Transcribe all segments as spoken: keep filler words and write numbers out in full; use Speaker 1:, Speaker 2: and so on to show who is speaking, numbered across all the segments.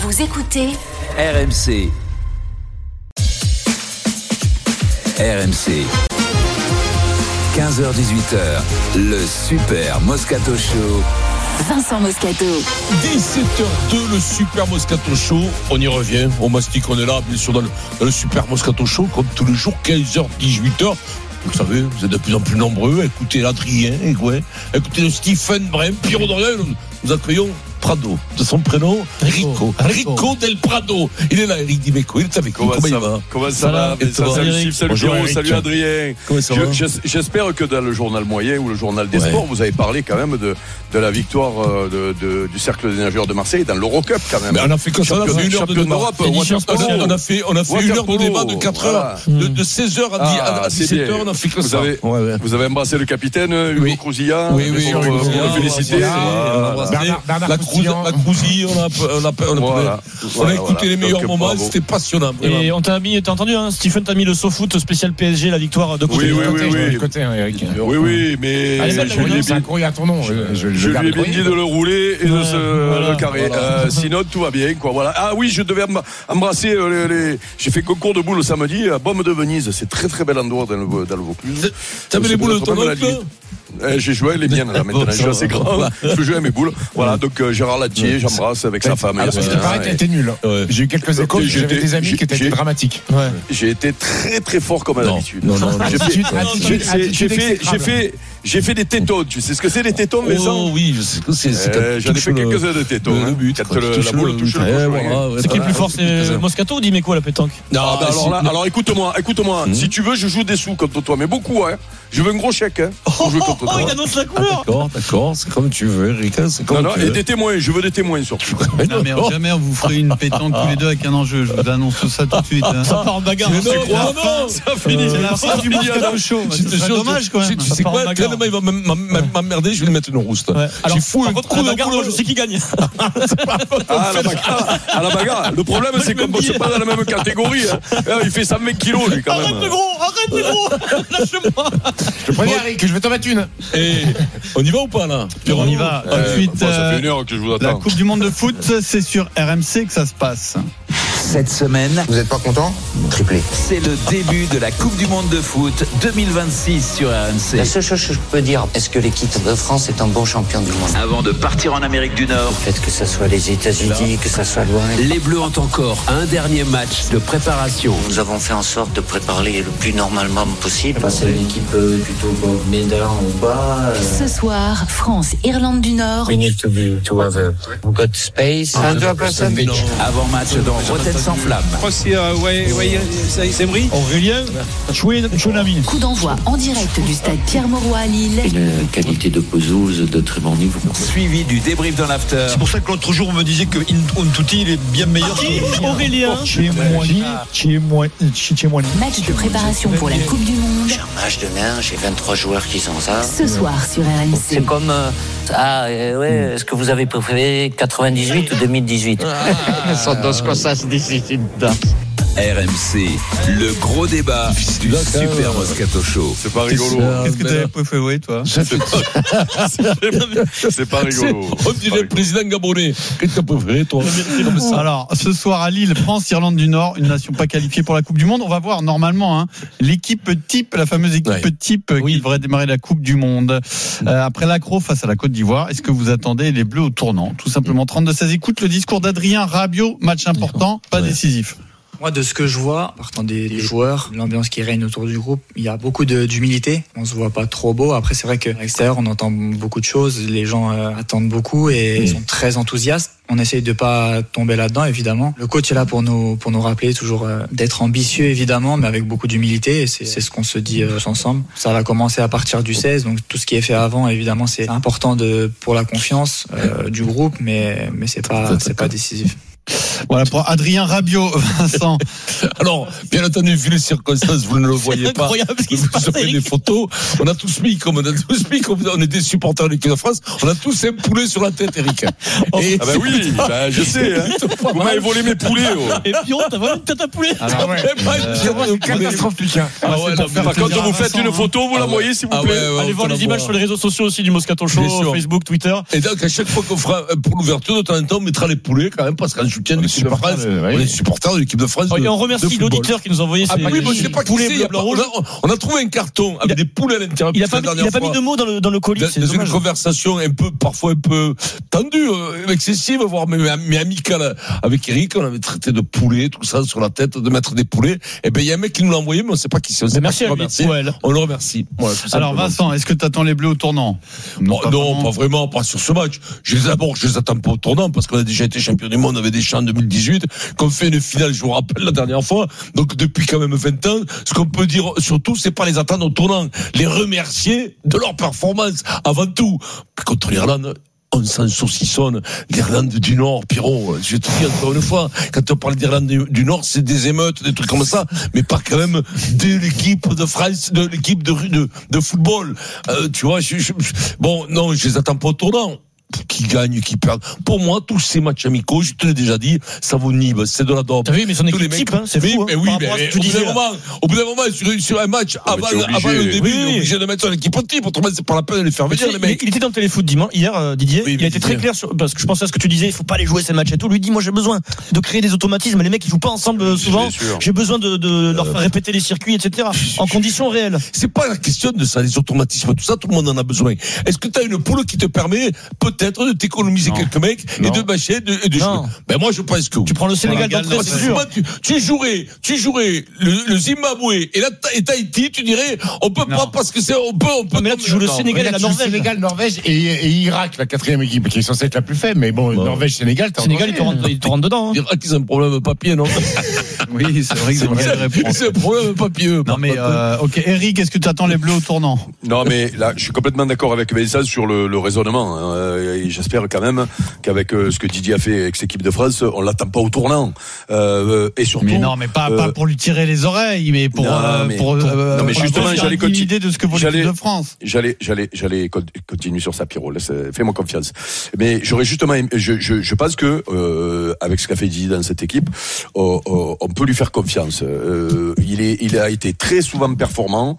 Speaker 1: Vous écoutez
Speaker 2: R M C. R M C. quinze heures dix-huit heures, le Super Moscato Show.
Speaker 1: Vincent Moscato.
Speaker 3: dix-sept heures deux, le Super Moscato Show. On y revient. On mastique, on est là, bien sûr, dans le, dans le Super Moscato Show, comme tous les jours, quinze heures dix-huit heures. Vous le savez, vous êtes de plus en plus nombreux. Écoutez l'Adrien, ouais. Écoutez le Stephen Brem, Pierrot Dorian. Nous accueillons Prado, de son prénom Rico. Rico, Rico del Prado. Il est là, Eric Dimeco. Il est avec nous.
Speaker 4: Comment, comment ça va? Comment ça va? Salut Steve, salut Pierrot, salut Adrien.
Speaker 3: Comment ça va?
Speaker 4: Je, j'espère que dans le journal moyen ou le journal des ouais. sports, vous avez parlé quand même de, de la victoire de, de, du Cercle des nageurs de Marseille dans l'Eurocup quand même.
Speaker 3: Mais on a fait comme ça, on a fait une heure de débat. On a fait, on a fait une heure de débat de quatre heures, de, de seize heures à, à dix-sept heures, on a fait que ça.
Speaker 4: Avez, ouais, ouais. Vous avez embrassé le capitaine Hugo oui. Crouzilla.
Speaker 3: Oui, oui,
Speaker 4: pour,
Speaker 3: oui,
Speaker 4: pour
Speaker 3: oui,
Speaker 4: le féliciter.
Speaker 3: La Crouzille, on a, on a, on a, voilà. on a écouté voilà. les meilleurs Donc, moments, bravo. C'était passionnant. Vraiment.
Speaker 5: Et on t'a mis, t'as entendu, hein, Stephen, t'as mis le SoFoot spécial P S G, la victoire de côté.
Speaker 4: Oui, oui, oui, oui.
Speaker 6: De côté, hein, Eric.
Speaker 4: Oui, oui, mais
Speaker 6: Allez, je lui ai bien couru à ton nom.
Speaker 4: Je, je, je lui ai bien dit de le rouler et de se voilà, le carrer. Voilà. Euh, sinon, tout va bien, quoi. Voilà. Ah oui, je devais embrasser les. les... J'ai fait concours de boules samedi à Baume de Venise. C'est très très bel endroit dans le, dans le Vaucluse.
Speaker 3: T'avais les boules de ton oncle?
Speaker 4: Euh, j'ai joué les miennes là maintenant, je suis assez grand, je peux jouer à mes boules. Voilà, donc euh, Gérard Latier, j'embrasse avec sa femme.
Speaker 6: Alors, il paraît qu'elle était nulle. Ouais. J'ai eu quelques échos, j'avais des amis qui étaient dramatiques.
Speaker 4: Ouais. J'ai été très très fort comme à l'habitude.
Speaker 6: Non, non, non.
Speaker 4: J'ai fait, j'ai fait, j'ai fait, j'ai fait, j'ai fait des tétons. Tu sais ce que c'est les tétons, Vincent?
Speaker 3: Oh oui, je sais que c'est.
Speaker 4: Euh, J'en ai fait quelques-uns de tétons.
Speaker 3: Le but,
Speaker 4: quand la boule touche le cochon.
Speaker 5: Ce qui est plus fort, c'est Moscato ou Dimeco la pétanque?
Speaker 4: Non, alors là, alors écoute-moi, écoute-moi. Si tu veux, je joue des sous contre toi, mais beaucoup, hein. Je veux un gros chèque, hein.
Speaker 5: Pour jouer contre toi. Oh, il annonce la couleur.
Speaker 3: D'accord, d'accord, c'est comme tu veux, Erika, c'est comme
Speaker 4: non, non,
Speaker 3: tu
Speaker 4: et
Speaker 3: veux.
Speaker 4: des témoins, je veux des témoins surtout.
Speaker 7: Non, mais jamais on vous ferait une pétanque tous les deux avec un enjeu, je vous annonce tout ça tout de suite. Hein.
Speaker 5: Ça part en bagarre.
Speaker 4: C'est non, non, ça finit.
Speaker 7: C'est la fin du Moscato Show. C'est dommage quand même.
Speaker 3: Tu sais quoi, tellement il va m'emmerder, je vais lui mettre une rouste.
Speaker 5: J'ai fou un coup de bagarre, je sais qui gagne.
Speaker 4: À la bagarre. Le problème, c'est qu'on ne bosse pas dans la même catégorie. Il fait cent vingt kilos, lui, quand même.
Speaker 5: Arrête, gros, arrête, gros. Lâche-moi.
Speaker 6: Je préviens, Eric, que je vais t'en mettre une.
Speaker 3: Et on y va ou pas là?
Speaker 7: On y va. Ensuite,
Speaker 4: ça fait une heure que je vous attends.
Speaker 7: La Coupe du Monde de foot, c'est sur R M C que ça se passe.
Speaker 2: Cette semaine,
Speaker 6: vous n'êtes pas content? Triplé.
Speaker 2: C'est le début de la Coupe du Monde de foot deux mille vingt-six sur R M C.
Speaker 8: La seule chose que je peux dire, est-ce que l'équipe de France est un bon champion du monde?
Speaker 2: Avant de partir en Amérique du Nord,
Speaker 8: Le fait que ça soit les États-Unis, que ça soit loin.
Speaker 2: les Bleus ont encore un dernier match de préparation.
Speaker 8: Nous avons fait en sorte de préparer le plus normalement possible. C'est l'équipe euh, plutôt médaille en bas. Euh...
Speaker 1: Ce soir, France, Irlande du Nord.
Speaker 8: We need to, be, to have a good space.
Speaker 2: Avant match dans Rotten sans flamme.
Speaker 5: Aurélien Chouinami.
Speaker 1: Coup d'envoi en direct du stade Pierre-Mauroy à Lille.
Speaker 8: Une qualité de pelouse de très bon niveau.
Speaker 2: Suivi du débrief dans l'after.
Speaker 9: C'est pour ça que l'autre jour on me disait que Untuti il est bien meilleur.
Speaker 5: Aurélien
Speaker 1: Match de préparation pour la Coupe du Monde.
Speaker 8: J'ai un match demain, j'ai vingt-trois joueurs qui sont ça.
Speaker 1: Ce soir sur R M C.
Speaker 8: C'est comme euh, ah euh, ouais, est-ce que vous avez préféré quatre-vingt-dix-huit ou deux mille dix-huit? Sont dos cosas distintas.
Speaker 2: R M C, le gros débat du Super Moscato Show.
Speaker 4: C'est pas rigolo.
Speaker 7: Qu'est-ce que t'avais préféré, toi?
Speaker 4: C'est pas, c'est pas rigolo.
Speaker 3: On dirait le président gabonais. Qu'est-ce que t'as préféré, toi?
Speaker 7: Alors, ce soir à Lille, France, Irlande du Nord, une nation pas qualifiée pour la Coupe du Monde. On va voir normalement hein, l'équipe type, la fameuse équipe ouais. type oui. qui devrait démarrer la Coupe du Monde. Euh, après l'accro face à la Côte d'Ivoire, est-ce que vous attendez les Bleus au tournant? Tout simplement, trente-deux seize. Écoute le discours d'Adrien Rabiot, match important, pas ouais. décisif.
Speaker 10: Moi, de ce que je vois, partant des, des joueurs, l'ambiance qui règne autour du groupe, il y a beaucoup de, d'humilité. On se voit pas trop beau. Après, c'est vrai qu'à l'extérieur, on entend beaucoup de choses. Les gens euh, attendent beaucoup et mmh. sont très enthousiastes. On essaye de pas tomber là-dedans, évidemment. Le coach est là pour nous, pour nous rappeler toujours euh, d'être ambitieux, évidemment, mais avec beaucoup d'humilité. Et c'est, c'est ce qu'on se dit euh, ensemble. Ça va commencer à partir du seize. Donc, tout ce qui est fait avant, évidemment, c'est important de, pour la confiance euh, du groupe, mais, mais c'est pas, c'est pas décisif.
Speaker 7: Voilà pour Adrien Rabiot, Vincent.
Speaker 3: Alors, bien entendu, vu les circonstances, vous ne le voyez pas.
Speaker 5: Incroyable ce qui se passe.
Speaker 3: Vous avez des photos. On a tous mis, comme on a tous mis, comme on est des supporters de l'équipe de France, on a tous un poulet sur la tête, Eric.
Speaker 4: Et ah bah oui, bah je sais. Hein. Vous m'avez volé mes poulets. Oh.
Speaker 5: Et Pierrot, t'as volé une tête à poulet.
Speaker 6: Alors, ouais. C'est catastrophique. Hein.
Speaker 3: Ah ouais,
Speaker 4: par par contre, vous faites une photo, vous la voyez, s'il vous plaît.
Speaker 5: Allez voir les images sur les réseaux sociaux aussi du Moscato Show, Facebook, Twitter.
Speaker 3: Et donc, à chaque fois qu'on fera pour l'ouverture, de temps en temps, on mettra les poulets quand même, parce qu'en soutien du est supporters de, supporter de l'équipe de France.
Speaker 5: Et on remercie l'auditeur qui nous a envoyé
Speaker 3: ah,
Speaker 5: ses
Speaker 3: bah oui, moi, je sais pas
Speaker 5: poulets
Speaker 3: bleu, blanc, rouge. On a trouvé un carton avec a, des poulets à l'intérieur.
Speaker 5: Il a pas, il a pas mis de mots dans le, dans le colis.
Speaker 3: C'est une conversation un peu, parfois un peu tendue, excessive, voire mais, mais amicale avec Eric. On avait traité de poulet, tout ça sur la tête, de mettre des poulets. Et ben, il y a un mec qui nous l'a envoyé, mais on sait pas qui c'est. On
Speaker 5: merci
Speaker 3: pas qui
Speaker 5: à
Speaker 3: on le remercie.
Speaker 7: Voilà, alors, Vincent, est-ce que tu attends les Bleus au tournant?
Speaker 3: Non, pas, non pas vraiment, pas sur ce match. Je les, d'abord, je les attends pas au tournant parce qu'on a déjà été champion du monde avec Deschamps en deux mille dix-huit, qu'on fait une finale, je vous rappelle, la dernière fois. Donc, depuis quand même vingt ans, ce qu'on peut dire surtout, c'est pas les attendre au tournant, les remercier de leur performance avant tout. Contre l'Irlande, on s'en saucissonne. L'Irlande du Nord, Pierrot, je te dis encore une fois, quand on parle d'Irlande du Nord, c'est des émeutes, des trucs comme ça, mais pas quand même de l'équipe de France, de l'équipe de, de, de football. Euh, tu vois, je, je, bon, non, je les attends pas au tournant. Qui gagne, qui perd. Pour moi, tous ces matchs amicaux, je te l'ai déjà dit, ça vaut Nîmes, c'est de la dope.
Speaker 5: T'as vu, mais son équipe type, hein, c'est fou.
Speaker 3: Mais oui, mais, mais au, bout d'un moment, au bout d'un moment, sur, sur un match, oh, avant, avant le début, oui, il est obligé de mettre son équipe type, autrement, c'est pas la peine de les faire venir, les mecs.
Speaker 5: Il était dans le téléfoot dimanche, hier, euh, Didier, oui, il a été très clair sur, parce que je pensais à ce que tu disais, il faut pas les jouer ces matchs et tout. Lui dit, moi, j'ai besoin de créer des automatismes. Les mecs, ils jouent pas ensemble souvent. J'ai besoin de, de leur faire répéter les circuits, et cetera. En conditions réelles.
Speaker 3: C'est pas la question de ça, les automatismes, tout ça, tout le monde en a besoin. Est-ce que t'as une poule qui te permet, peut-être, de t'économiser quelques mecs non. et de bâcher de, et de jouer. Ben moi je pense que
Speaker 5: tu prends le Sénégal d'entrée, c'est sûr.
Speaker 3: Tu, tu jouerais, tu jouerais le, le Zimbabwe et la et Tahiti, tu dirais on peut non. pas parce que c'est on peut on peut.
Speaker 5: Non, mais là tu joues le Sénégal et la Norvège.
Speaker 6: Sénégal, Norvège et, et Irak, la quatrième équipe qui est censée être la plus faible, mais bon, bon. Norvège, Sénégal, t'es
Speaker 5: Sénégal, ils te rentrent, ils te rentrent dedans. Hein.
Speaker 3: Irak, ils ont un problème de papier, non?
Speaker 7: Oui, c'est vrai que c'est une réponse.
Speaker 3: C'est un problème de papier.
Speaker 7: Non mais euh, ok, Eric, est-ce que tu attends les Bleus au tournant?
Speaker 4: Non mais là, je suis complètement d'accord avec Vincent sur le, le raisonnement. Hein, et j'espère quand même qu'avec euh, ce que Didier a fait avec cette équipe de France, on l'attend pas au tournant. Euh, et surtout.
Speaker 7: Mais non, mais pas, euh, pas pour lui tirer les oreilles, mais pour.
Speaker 4: Non, mais,
Speaker 7: pour,
Speaker 4: pour
Speaker 7: euh,
Speaker 4: non, mais justement, j'allais continuer
Speaker 7: de ce que vaut l'équipe de France.
Speaker 4: J'allais, j'allais, j'allais continuer sur ça, Pierrot. Laisse, fais-moi confiance. Mais j'aurais justement, je, je, je pense que euh, avec ce qu'a fait Didier dans cette équipe, on, on peut lui faire confiance. Euh, il est, il a été très souvent performant,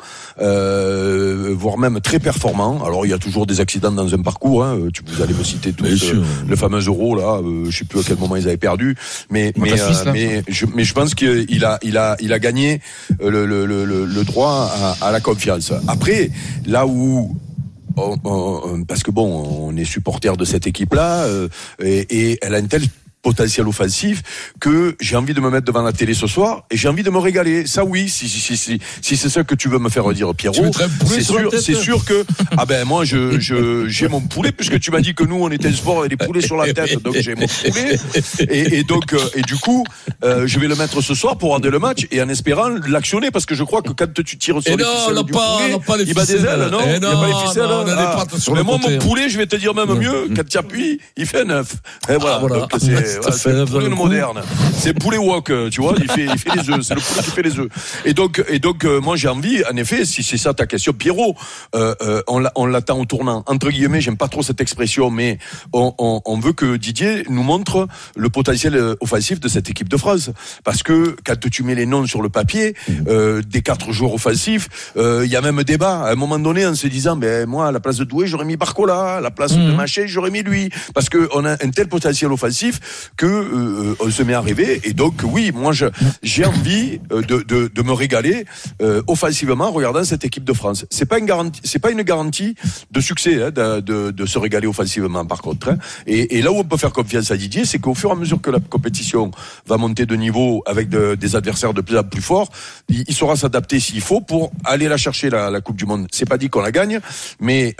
Speaker 4: euh, voire même très performant. Alors il y a toujours des accidents dans un parcours. Hein. Tu, vous allez me citer tous euh, le fameux Euro là. Euh, je sais plus à quel moment ils avaient perdu, mais mais euh, mais je mais je pense qu'il a il a il a gagné le le le, le droit à, à la confiance. Après, là où on, on, parce que bon, on est supporter de cette équipe-là euh, et, et elle a une telle potentiel offensif que j'ai envie de me mettre devant la télé ce soir et j'ai envie de me régaler. Ça oui, si si si si, si c'est ça que tu veux me faire dire, Pierrot, c'est sûr, c'est sûr que ah ben moi je je j'ai mon poulet puisque tu m'as dit que nous on était un sport avec des poulets sur la tête, donc j'ai mon poulet et, et donc et du coup euh, je vais le mettre ce soir pour regarder le match et en espérant l'actionner parce que je crois que quand tu tires sur et les
Speaker 3: non,
Speaker 4: ficelles du
Speaker 3: pas,
Speaker 4: poulet,
Speaker 3: pas les
Speaker 4: il bat des ailes, non, il
Speaker 3: non,
Speaker 4: y a pas les ficelles.
Speaker 3: Non, on a des pattes sur
Speaker 4: mais
Speaker 3: le
Speaker 4: moi
Speaker 3: côté.
Speaker 4: mon poulet, je vais te dire même mieux, quand tu appuies, il fait neuf. Et voilà,
Speaker 3: ah, voilà.
Speaker 4: donc c'est Ouais, c'est le poulet moderne. C'est poulet wok, tu vois, il fait, il fait les œufs. C'est le poulet qui fait les œufs. Et donc, et donc, euh, moi, j'ai envie, en effet, si c'est ça ta question, Pierrot, euh, euh, on, on l'attend au tournant. Entre guillemets, j'aime pas trop cette expression, mais on, on, on veut que Didier nous montre le potentiel offensif de cette équipe de France. Parce que quand tu mets les noms sur le papier, euh, des quatre joueurs offensifs, il euh, y a même débat. À un moment donné, en se disant, ben moi, à la place de Doué, j'aurais mis Barcola, à la place mmh. de Maché, j'aurais mis lui, parce que on a un tel potentiel offensif que euh, on se met à rêver. Et donc, oui, moi, je, j'ai envie de, de, de me régaler euh, offensivement en regardant cette équipe de France. C'est pas une garantie, c'est pas une garantie de succès hein, de, de, de se régaler offensivement, par contre. Hein. Et, et là où on peut faire confiance à Didier, c'est qu'au fur et à mesure que la compétition va monter de niveau avec de, des adversaires de plus en plus forts, il, il saura s'adapter s'il faut pour aller la chercher la, la Coupe du Monde. C'est pas dit qu'on la gagne, mais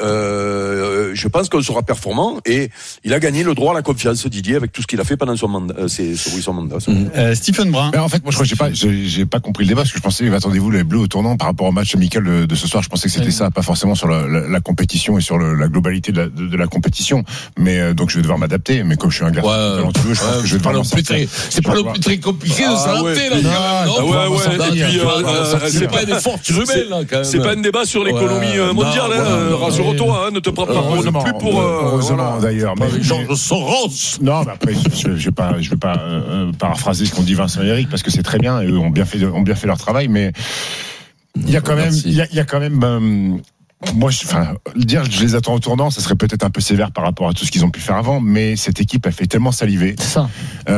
Speaker 4: euh, je pense qu'on sera performant et il a gagné le droit à la confiance, Didier, avec tout ce qu'il a fait pendant son mandat. Euh, c'est sur son mandat.
Speaker 7: Mmh. Euh, Stephen Brun.
Speaker 6: Mais en fait, moi, je crois que j'ai pas, j'ai, j'ai pas compris le débat parce que je pensais, attendez-vous les Bleus au tournant par rapport au match amical de, de ce soir. Je pensais que c'était mmh. ça, pas forcément sur la, la, la compétition et sur le, la globalité de la, de, de la compétition. Mais euh, donc, je vais devoir m'adapter. Mais comme je suis un garçon
Speaker 3: ouais,
Speaker 6: talentueux, je
Speaker 3: ouais,
Speaker 6: pense que je vais devoir m'en sortir.
Speaker 3: Très, c'est pas le plus très compliqué de s'adapter, là.
Speaker 4: Ah ouais, ouais. Et puis,
Speaker 3: c'est pas des forces humaines, là, quand même.
Speaker 4: C'est pas un débat sur l'économie mondiale, hein. Rassure-toi, ne te prends pas plus pour.
Speaker 6: Heureusement, d'ailleurs.
Speaker 3: Mais Georges Soros.
Speaker 6: Non, mais après, je vais pas, je vais pas euh, paraphraser ce qu'ont dit Vincent et Eric parce que c'est très bien et eux ont bien fait, ont bien fait leur travail, mais il y a quand même, il y a, il y a quand même. Euh, Moi, je, enfin, dire je les attends au tournant, ça serait peut-être un peu sévère par rapport à tout ce qu'ils ont pu faire avant, mais cette équipe a fait tellement saliver.
Speaker 5: C'est ça.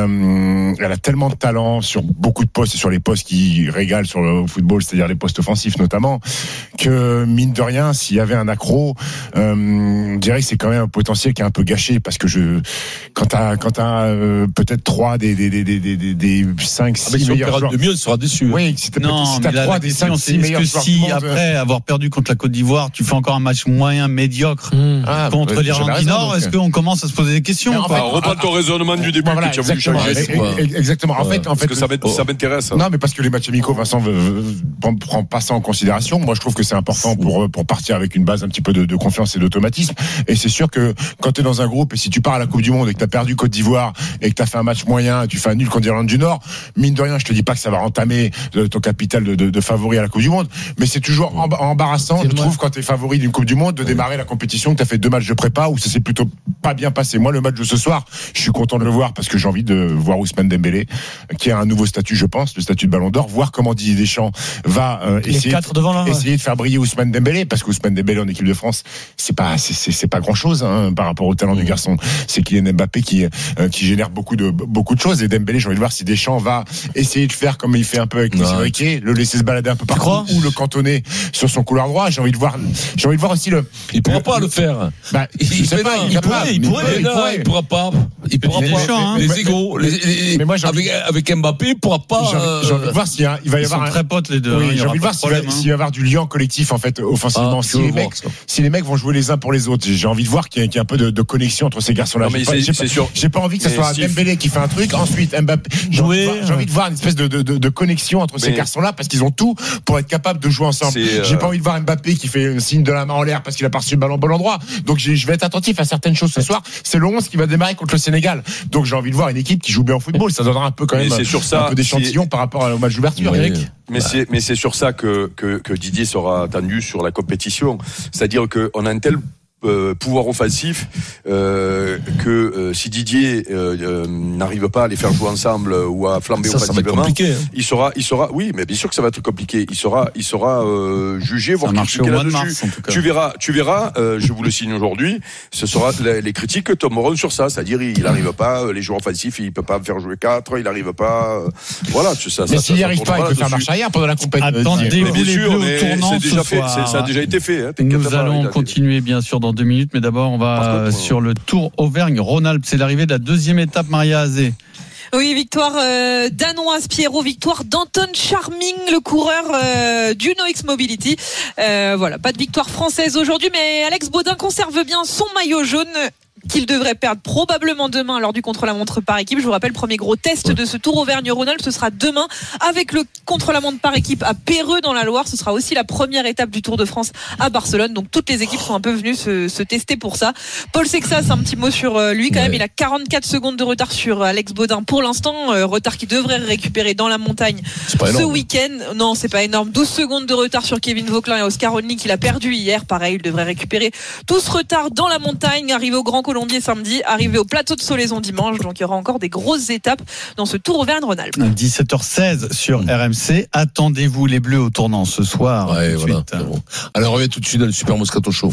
Speaker 6: Euh, elle a tellement de talent sur beaucoup de postes et sur les postes qui régalent sur le football, c'est-à-dire les postes offensifs notamment, que mine de rien, s'il y avait un accro, euh, on dirait que c'est quand même un potentiel qui est un peu gâché parce que je, quand t'as, quand t'as euh, peut-être trois des des des des des, des cinq six ah
Speaker 3: si
Speaker 6: meilleurs joueurs
Speaker 3: de mieux, on sera déçu.
Speaker 6: Oui, si t'as,
Speaker 7: non,
Speaker 6: si t'as trois des cinq six meilleurs joueurs
Speaker 7: si après avoir perdu contre la Côte d'Ivoire, tu fais encore un match moyen, médiocre mmh. ah, contre bah, l'Irlande du Nord, est-ce qu'on commence à se poser des questions?
Speaker 4: En fait, reprends ton raisonnement du début
Speaker 6: voilà,
Speaker 4: que tu as voulu changer.
Speaker 6: Exactement. En fait, en fait,
Speaker 4: parce que ça, ça m'intéresse.
Speaker 6: Non, mais parce que les matchs amicaux, Vincent ne prend pas ça en considération. Moi, je trouve que c'est important pour pour partir avec une base un petit peu de, de confiance et d'automatisme. Et c'est sûr que quand tu es dans un groupe et si tu pars à la Coupe du Monde et que tu as perdu Côte d'Ivoire et que tu as fait un match moyen, tu fais un nul contre l'Irlande du Nord, mine de rien, je te dis pas que ça va entamer ton capital de, de, de favori à la Coupe du Monde, mais c'est toujours embarrassant, je trouve, quand tu es favori d'une Coupe du Monde, de démarrer la compétition, que tu as fait deux matchs de prépa où ça s'est plutôt pas bien passé. Moi, le match de ce soir, je suis content de le voir parce que j'ai envie de voir Ousmane Dembélé, qui a un nouveau statut, je pense, le statut de Ballon d'Or, voir comment Didier Deschamps va euh, essayer, devant là, essayer ouais. de faire briller Ousmane Dembélé, parce qu'Ousmane Dembélé en équipe de France, c'est pas, c'est, c'est, c'est pas grand chose hein, par rapport au talent mmh. du garçon. C'est Kylian Mbappé qui, euh, qui génère beaucoup de, beaucoup de choses. Et Dembélé, j'ai envie de voir si Deschamps va essayer de faire comme il fait un peu avec Luis Enrique, le laisser se balader un peu partout ou le cantonner sur son couloir droit. J'ai envie de voir, j'ai envie de voir aussi le.
Speaker 3: Il pourra pas le faire.
Speaker 6: Bah,
Speaker 3: il,
Speaker 6: sais pas, il, il, pourrait, il, pourrait, il, pourrait,
Speaker 3: il pourra pas. Il pourra
Speaker 6: mais,
Speaker 3: pas.
Speaker 6: Mais, hein.
Speaker 3: Les égos, les, les, mais moi, avec, avec Mbappé, il pourra pas.
Speaker 6: J'ai envie, j'ai envie de voir s'il y a, il va y
Speaker 7: Ils
Speaker 6: avoir
Speaker 7: sont
Speaker 6: un,
Speaker 7: très potes les deux.
Speaker 6: Oui,
Speaker 7: hein,
Speaker 6: j'ai envie de voir s'il, problème, va, hein. s'il va y avoir du lien collectif en fait offensivement. Ah, si, les mecs, si les mecs vont jouer les uns pour les autres, j'ai envie de voir qu'il y a, qu'il y a un peu de, de connexion entre ces garçons-là.
Speaker 4: Non, mais
Speaker 6: j'ai,
Speaker 4: c'est,
Speaker 6: pas, j'ai,
Speaker 4: c'est
Speaker 6: pas,
Speaker 4: sûr.
Speaker 6: j'ai pas envie que ce soit si Dembélé qui fait un truc, ensuite Mbappé. J'ai, envie de, voir, j'ai envie de voir une espèce de, de, de, de connexion entre mais ces garçons-là parce qu'ils ont tout pour être capables de jouer ensemble. C'est, j'ai euh... pas envie de voir Mbappé qui fait un signe de la main en l'air parce qu'il a pas reçu le ballon au bon endroit. Donc j'ai, je vais être attentif à certaines choses ce soir. C'est le onze qui va démarrer contre le Sénégal. Donc j'ai envie de voir une équipe qui joue bien au football. Ça donnera un peu quand même
Speaker 4: c'est sur ça,
Speaker 6: un peu d'échantillon par rapport au match d'ouverture.
Speaker 4: Oui. Mais bah. c'est mais c'est sur ça que, que que Didier sera attendu sur la compétition. C'est-à-dire que on a un tel Euh, pouvoir offensif euh, que euh, si Didier euh, euh, n'arrive pas à les faire jouer ensemble euh, ou à flamber
Speaker 3: ça,
Speaker 4: offensivement,
Speaker 3: ça hein.
Speaker 4: il sera, il sera, oui, mais bien sûr que ça va être compliqué. Il sera, il sera euh, jugé, voire critiqué là-dessus. Tu verras, tu verras. Euh, je vous le signe aujourd'hui. Ce sera les, les critiques tomberont sur ça, c'est-à-dire il n'arrive pas, les joueurs offensifs, il peut pas faire jouer quatre, il n'arrive pas. Euh, voilà, tu sais.
Speaker 6: Mais
Speaker 4: ça,
Speaker 6: s'il n'y arrive
Speaker 4: ça,
Speaker 6: pas, il peut faire marche arrière pendant la compétition.
Speaker 7: Attendez-vous
Speaker 4: bien
Speaker 7: les
Speaker 4: sûr,
Speaker 7: bleus au tournant
Speaker 4: c'est déjà
Speaker 7: ce
Speaker 4: fait,
Speaker 7: soir.
Speaker 4: c'est, ça a déjà été fait. Hein,
Speaker 7: Nous allons continuer bien sûr dans deux minutes, mais d'abord on va contre, sur le Tour Auvergne-Rhône-Alpes. C'est l'arrivée de la deuxième étape, Maria Azé.
Speaker 11: Oui, victoire euh, danoise, Pierrot, victoire d'Anton Charming, le coureur euh, du NoX Mobility. Euh, voilà, pas de victoire française aujourd'hui, mais Alex Baudin conserve bien son maillot jaune qu'il devrait perdre probablement demain lors du contre-la-montre par équipe. Je vous rappelle, premier gros test ouais. de ce Tour Auvergne-Rhône-Alpes, ce sera demain avec le contre-la-montre par équipe à Péreux dans la Loire. Ce sera aussi la première étape du Tour de France à Barcelone. Donc toutes les équipes sont un peu venues se, se tester pour ça. Paul Sexas, un petit mot sur lui quand ouais. même. Il a quarante-quatre secondes de retard sur Alex Baudin pour l'instant. Euh, retard qu'il devrait récupérer dans la montagne ce week-end. Non, c'est pas énorme. douze secondes de retard sur Kevin Vauquelin et Oscar Onley qu'il a perdu hier. Pareil, il devrait récupérer tout ce retard dans la montagne. Arrivé au Grand Colombier samedi, arrivé au plateau de Solaison dimanche, donc il y aura encore des grosses étapes dans ce Tour Auvergne-Rhône-Alpes.
Speaker 7: dix-sept heures seize sur R M C. Attendez-vous les Bleus au tournant ce soir.
Speaker 3: Ouais, voilà. Bon. Alors on revient tout de suite dans le Super Moscato Show.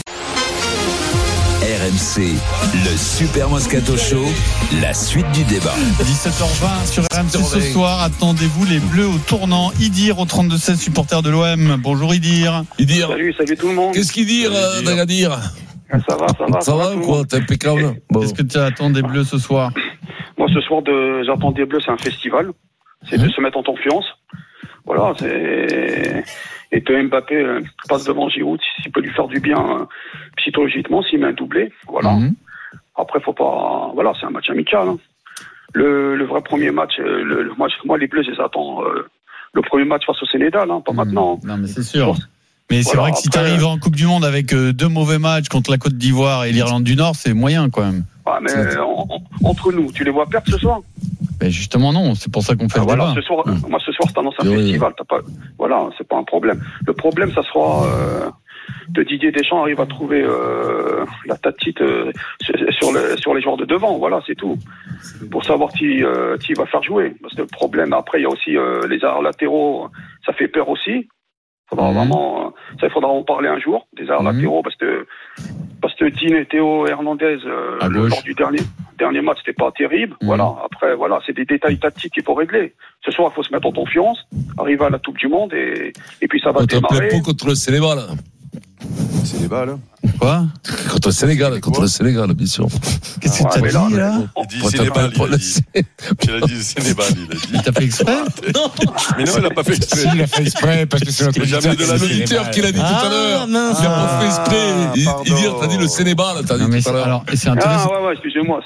Speaker 2: R M C, le Super Moscato Show, la suite du débat.
Speaker 7: dix-sept heures vingt sur R M C ce soir. Attendez-vous les Bleus au tournant. Idir au trente-deux seize, supporter de l'O M. Bonjour Idir.
Speaker 3: Idir.
Speaker 12: Salut, salut tout le monde.
Speaker 3: Qu'est-ce qu'il dit, euh, Dagadir?
Speaker 12: Ça va, ça va.
Speaker 3: Ça, ça va ou quoi? T'es impeccable.
Speaker 7: Bon. Qu'est-ce que tu attends des Bleus ce soir?
Speaker 12: Moi, ce soir, de, j'attends des Bleus, c'est un festival. C'est mmh. de se mettre en confiance. Voilà, c'est. Et que Mbappé euh, passe devant Giroud, s'il peut lui faire du bien euh, psychologiquement, s'il met un doublé. Voilà. Mmh. Après, faut pas. Voilà, c'est un match amical. Hein. Le, le vrai premier match, euh, le, le match, moi, les Bleus, je les attends. Euh, le premier match face au Sénégal, hein, pas mmh. maintenant.
Speaker 7: Non, mais c'est sûr. Mais c'est voilà, vrai que si tu arrives en Coupe du Monde avec deux mauvais matchs contre la Côte d'Ivoire et l'Irlande du Nord, c'est moyen quand même.
Speaker 12: Ah, mais en, en, entre nous, tu les vois perdre ce soir?
Speaker 7: Ben justement non, c'est pour ça qu'on fait ah, le
Speaker 12: voilà,
Speaker 7: débat.
Speaker 12: Ce soir, mmh. Moi ce soir c'est annonce un oui, festival, t'as pas, voilà, c'est pas un problème. Le problème, ça sera euh, de Didier Deschamps arrive à trouver euh, la tactique euh, sur, le, sur les joueurs de devant, voilà, c'est tout. Pour savoir qui, euh, qui va faire jouer. Parce que le problème, après, il y a aussi euh, les arts latéraux, ça fait peur aussi. Faudra
Speaker 7: mmh.
Speaker 12: vraiment, ça, il faudra en parler un jour, des arts mmh. latéraux, parce que, parce que Dean et Théo Hernandez, euh, le, lors du dernier, dernier match, c'était pas terrible. Mmh. Voilà. Après, voilà, c'est des détails tactiques qu'il faut régler. Ce soir, il faut se mettre en confiance, arriver à la Coupe du Monde et, et puis ça va
Speaker 3: contre
Speaker 12: démarrer.
Speaker 3: Contre, contre le Sénégal.
Speaker 4: Sénégal.
Speaker 7: Quoi?
Speaker 3: Contre le Sénégal, contre le Sénégal, bien sûr.
Speaker 7: Qu'est-ce que tu as dit, là?
Speaker 4: Il dit Sénégal, il a dit. Il a dit Sénégal, il a dit.
Speaker 7: Il t'a fait exprès?
Speaker 4: Non. Mais non, il n'a pas fait exprès.
Speaker 6: Il a fait exprès, parce que c'est notre
Speaker 3: auditeur. C'est l'auditeur qui l'a dit tout à l'heure. Il n'a pas fait exprès. Il dit, t'as dit le Sénégal, t'as dit tout à l'heure.
Speaker 7: Alors, c'est intéressant.
Speaker 12: Ah, ouais, ouais, excusez-moi.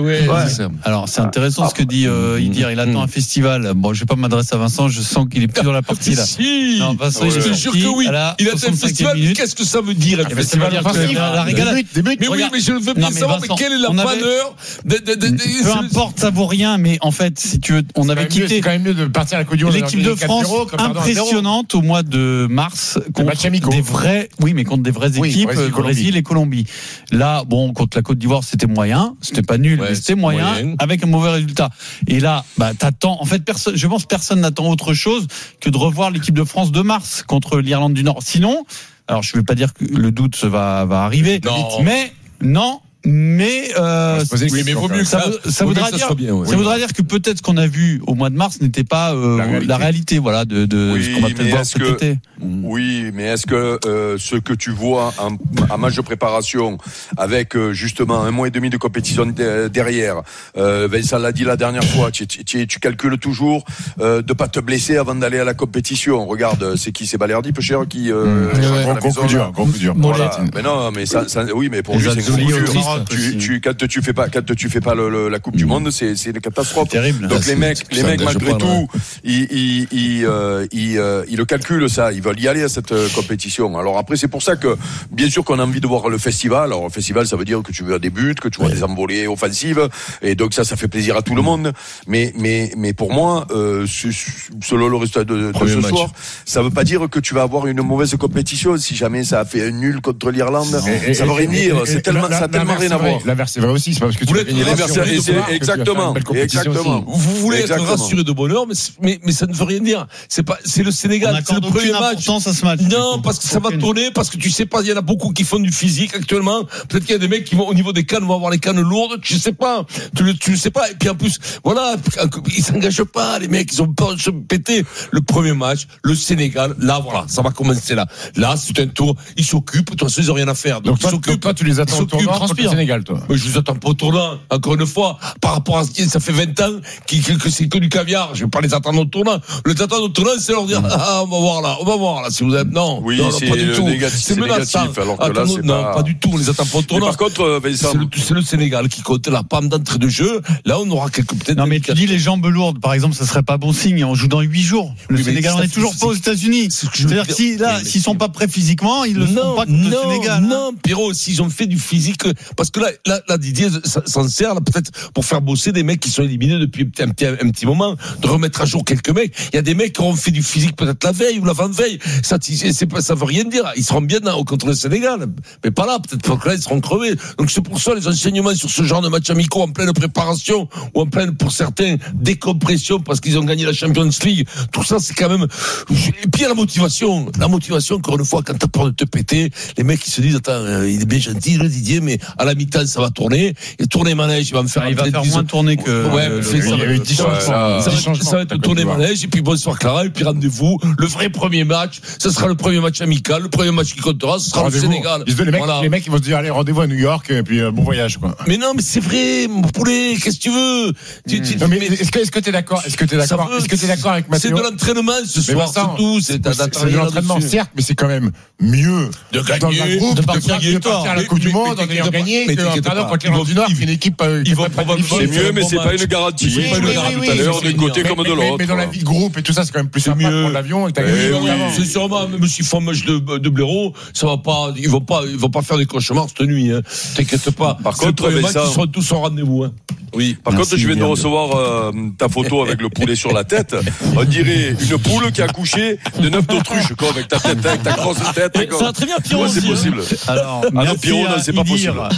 Speaker 7: Alors, c'est intéressant ce que dit Idir. Il attend un festival. Bon, je vais pas m'adresser à Vincent, je sens qu'il est plus dans la partie, là.
Speaker 3: Si. Non, Vincent, je te jure que oui. Il attend un festival. Qu'est-ce que ça veut dire, un festival?
Speaker 7: La régalade.
Speaker 3: Mais oui, mais je veux bien savoir, mais quelle est la valeur de, de, de, de,
Speaker 7: peu importe, ça vaut rien, mais en fait, si tu veux, on avait quitté.
Speaker 6: C'est quand même mieux de partir à la Coupe du Monde.
Speaker 7: L'équipe de France impressionnante au mois de mars contre des vrais, oui, mais contre des vraies équipes, oui, Brésil, Brésil et Colombie. Là, bon, contre la Côte d'Ivoire, c'était moyen, c'était pas nul, ouais, mais c'était moyen, moyen, avec un mauvais résultat. Et là, bah, t'attends, en fait, personne, je pense, personne n'attend autre chose que de revoir l'équipe de France de mars contre l'Irlande du Nord. Sinon, alors je ne vais pas dire que le doute va, va arriver,
Speaker 3: non.
Speaker 7: mais non. Mais, euh,
Speaker 3: oui, mais vaut mieux que ça,
Speaker 7: ça, ça voudra dire, ça, bien, ouais. ça voudra dire que peut-être ce qu'on a vu au mois de mars n'était pas euh, la, réalité. la réalité, voilà, de, de
Speaker 4: oui,
Speaker 7: ce qu'on va peut-être voir cet
Speaker 4: que,
Speaker 7: été.
Speaker 4: Oui, mais est-ce que euh, ce que tu vois en, en match de préparation, avec euh, justement un mois et demi de compétition de, derrière, euh, Vincent l'a dit la dernière fois, tu, tu, tu calcules toujours euh, de pas te blesser avant d'aller à la compétition. Regarde, c'est qui, c'est Balerdi, peu cher, qui. Euh,
Speaker 6: mmh, ouais, gros coup dur, gros coup dur.
Speaker 4: Voilà. Mais non, mais ça, ça, oui, mais pour lui, c'est un gros coup dur. Tu, tu, quand tu fais pas, quand tu fais pas le, le, la Coupe mmh. du Monde, c'est, c'est une catastrophe.
Speaker 7: C'est terrible.
Speaker 4: Donc
Speaker 7: ah,
Speaker 4: les mecs, les mecs malgré tout, ouais. ils, ils, ils, euh, ils, euh, ils le calculent ça. Ils veulent y aller à cette euh, compétition. Alors après, c'est pour ça que, bien sûr, qu'on a envie de voir le festival. Alors le festival, ça veut dire que tu veux des buts, que tu vois ouais. des envolées offensives, et donc ça, ça fait plaisir à tout mmh. le monde. Mais, mais, mais pour moi, euh, selon le résultat de, de ce match. soir, ça veut pas dire que tu vas avoir une mauvaise compétition. Si jamais ça a fait un nul contre l'Irlande, et, ça veut rien dire. C'est tellement, ça a tellement rien à voir.
Speaker 6: L'inverse, c'est vrai aussi. C'est pas parce que tu
Speaker 4: veux gagner exactement. Exactement.
Speaker 3: Vous voulez Exactement. être rassuré de bonheur, mais, mais, mais ça ne veut rien dire. C'est pas, c'est le Sénégal, c'est le premier match.
Speaker 7: À ce match.
Speaker 3: Non, parce que ça va tourner, parce que tu sais pas, il y en a beaucoup qui font du physique actuellement. Peut-être qu'il y a des mecs qui vont, au niveau des cannes, vont avoir les cannes lourdes, tu sais pas. Tu le, tu le sais pas. Et puis en plus, voilà, ils s'engagent pas, les mecs, ils ont peur de se péter. Le premier match, le Sénégal, là, voilà, ça va commencer là. Là, c'est un tour, ils s'occupent, de toute façon, ils ont rien à faire.
Speaker 6: Donc, donc, toi, ils s'occupent. Toi, tu les attends au tournoi contre le Sénégal, toi.
Speaker 3: Mais je les attends pas au tournoi. Encore une fois, par rapport à ce qui, ça fait vingt ans que c'est que du caviar. Je vais pas les attendre au tournoi. Les attendre au tournoi, c'est leur dire, ah, on va voir là, on va voir là, si vous êtes, non.
Speaker 4: Oui,
Speaker 3: non, non,
Speaker 4: c'est
Speaker 3: pas du tout.
Speaker 4: Négatif, c'est menaçant. Alors que
Speaker 3: Attends,
Speaker 4: là, c'est
Speaker 3: non,
Speaker 4: pas...
Speaker 3: pas du tout. On les attend pas au tournoi.
Speaker 4: Mais par contre, Vincent.
Speaker 3: C'est le, c'est le Sénégal qui compte la panne d'entrée de jeu. Là, on aura quelques, peut-être.
Speaker 7: Non, mais tu dis les jambes lourdes, par exemple, ça serait pas bon signe. On joue dans huit jours. Le oui, Sénégal, on est toujours pas aux États-Unis. C'est-à-dire que si, là, s'ils sont pas prêts physiquement, ils le sont pas contre le Sénégal.
Speaker 3: Non, Pierrot, s'ils ont fait du physique, parce que là, là, là, Didier s'en sert, là, peut-être, pour faire bosser des mecs qui sont éliminés depuis un petit, un petit moment, de remettre à jour quelques mecs. Il y a des mecs qui ont fait du physique peut-être la veille ou l'avant-veille. Ça, c'est pas, ça veut rien dire. Ils seront bien dans, contre le Sénégal. Mais pas là. Peut-être que là, ils seront crevés. Donc c'est pour ça, les enseignements sur ce genre de match amicaux en pleine préparation ou en pleine, pour certains, décompression parce qu'ils ont gagné la Champions League. Tout ça, c'est quand même, et puis il y a la motivation. La motivation, encore une fois, quand t'as peur de te péter, les mecs, ils se disent, attends, euh, il est bien gentil, le Didier, mais à la mi-temps, ça va tourner. Et tourner manège, il va me faire,
Speaker 7: ah, il va faire moins tourner que,
Speaker 3: ouais,
Speaker 7: le,
Speaker 3: fait,
Speaker 7: le,
Speaker 3: ça,
Speaker 7: il y a eu dix
Speaker 3: ça,
Speaker 7: changements.
Speaker 3: Ça, ça, ça va être tourner manège, et puis bonsoir Clara, et puis rendez-vous. Le vrai premier match, ce sera le premier match amical, le premier match qui comptera, ce sera rendez-vous. Le Sénégal.
Speaker 6: Les mecs, voilà. Les mecs, ils vont se dire, allez, rendez-vous à New York, et puis euh, bon voyage, quoi.
Speaker 3: Mais non, mais c'est vrai, mon poulet, qu'est-ce que tu veux? Tu,
Speaker 6: mmh. tu, non, mais, mais est-ce que, est-ce que t'es d'accord? Est-ce que t'es d'accord? Est-ce que t'es d'accord avec Mathéo?
Speaker 3: C'est de l'entraînement, ce soir, c'est tout. C'est,
Speaker 6: c'est de l'entraînement, certes, mais c'est quand même mieux
Speaker 3: de gagner,
Speaker 6: groupe,
Speaker 3: de
Speaker 6: partir, de partir à la Coupe du Monde, en ayant gagné, que l'entraîneur contre l'Irlande du Nord, qui est une équipe,
Speaker 3: ils vont probablement.
Speaker 4: C'est mieux, mais c'est pas une garantie. C'est pas une garantie tout à l'heure, d'un côté comme de l'autre.
Speaker 6: Mais dans la vie de groupe et tout ça, c'est quand même plus sympa de prendre l'avion et t'as gagné.
Speaker 3: C'est sûrement, même s'ils font un match de, de blaireau, ça va pas, ils vont pas, ils vont pas faire des cauchemars cette nuit, hein. T'inquiète pas.
Speaker 4: Par contre,
Speaker 3: les matchs, ils seront tous en rendez-vous, hein.
Speaker 4: Oui. Par Merci contre, je viens de recevoir euh, ta photo avec le poulet sur la tête. On dirait une poule qui a couché de neuf d'autruche, quoi, avec ta tête, avec ta grosse tête.
Speaker 5: Ça va très bien, Pierrot.
Speaker 4: Ouais, c'est possible.
Speaker 5: Alors,
Speaker 4: ah non, Pierrot, non, c'est pas possible.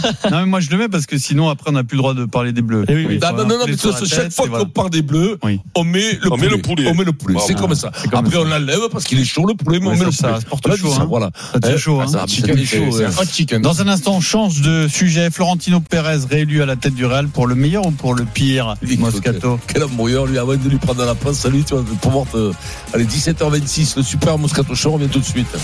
Speaker 7: Non, mais moi je le mets parce que sinon après on n'a plus le droit de parler des Bleus.
Speaker 3: Oui, oui. Non, non, non, non, mais ça, chaque fois qu'on parle des Bleus, oui. on met le
Speaker 4: on
Speaker 3: poulet.
Speaker 4: Met le poulet.
Speaker 3: On met le poulet. Bon, c'est, bon, comme ça. c'est comme Après, ça. On l'enlève parce qu'il est chaud le poulet, mais
Speaker 7: oui,
Speaker 3: on met
Speaker 7: ça,
Speaker 3: le poulet.
Speaker 7: Ça porte chaud. Hein. Voilà. Ça tient chaud. Hein.
Speaker 6: Ça, chicken, c'est chaud. C'est un hot chicken.
Speaker 7: Dans un instant, on change de sujet. Florentino Pérez réélu à la tête du Real pour le meilleur ou pour le pire? Moscato.
Speaker 3: Quel amoureux, lui, avant de lui prendre la pince. Salut, tu vas pouvoir te. Allez, dix-sept heures vingt-six, le super Moscato Show, on revient tout de suite.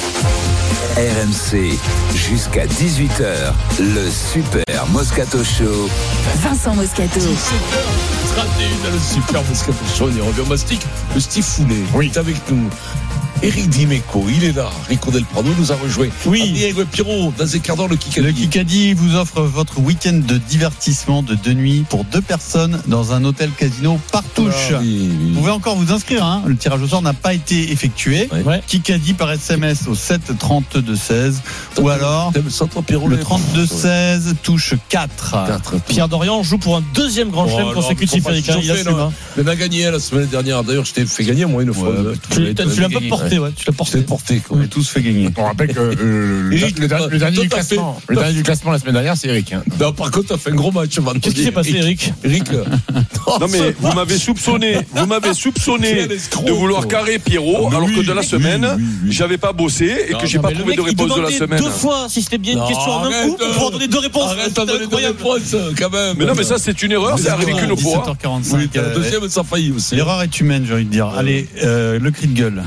Speaker 2: R M C, jusqu'à dix-huit heures, le super Moscato Show.
Speaker 1: Vincent Moscato.
Speaker 3: dix-sept heures trente et une, le super Moscato Show. On y revient au mastic. Le Steve Foulet oui. est avec nous. Eric Dimeco, il est là. Rico Del Prado nous a rejoint.
Speaker 7: Oui.
Speaker 3: Diego Pierrot, dans un quart d'heure, le Kikadi.
Speaker 7: Le Kikadi vous offre votre week-end de divertissement de deux nuits pour deux personnes dans un hôtel casino Partouche. Ah, oui, oui. Vous pouvez encore vous inscrire. Hein. Le tirage au sort n'a pas été effectué. Ouais. Kikadi par S M S au sept trente-deux seize. Ou alors le trente-deux seize touche quatre. quatre.
Speaker 5: Pierre Dorian joue pour un deuxième grand chelem oh, consécutif. Eric, il
Speaker 3: a a gagné la semaine dernière. D'ailleurs, je t'ai fait gagner moi une fois.
Speaker 5: Ouais, tu, tu l'as pas porté. Ouais, tu l'as porté.
Speaker 3: porté
Speaker 7: on a tous fait gagner.
Speaker 6: On rappelle que euh, Eric, le, le, le dernier du classement, fait, le dernier du classement la semaine dernière, c'est Eric. Hein.
Speaker 3: Non, par contre, t'as fait un gros match.
Speaker 5: Qu'est-ce qui s'est passé, Eric?
Speaker 3: Eric.
Speaker 4: Non mais vous m'avez soupçonné, vous m'avez soupçonné de vouloir carrer Pierrot, alors que de la semaine, oui, oui, oui. j'avais pas bossé et non, que j'ai non, pas trouvé de réponse de la semaine.
Speaker 5: Deux fois, si c'était bien une non, question en un coup, pour pouvoir donner deux réponses.
Speaker 3: Arrête de donner deux réponses, quand même.
Speaker 4: Mais non, mais ça, c'est une erreur, c'est arrivé qu'une fois.
Speaker 7: dix-sept heures quarante-cinq.
Speaker 3: La deuxième, ça faillit aussi.
Speaker 7: L'erreur est humaine, j'ai envie de dire. Allez, le cri de gueule.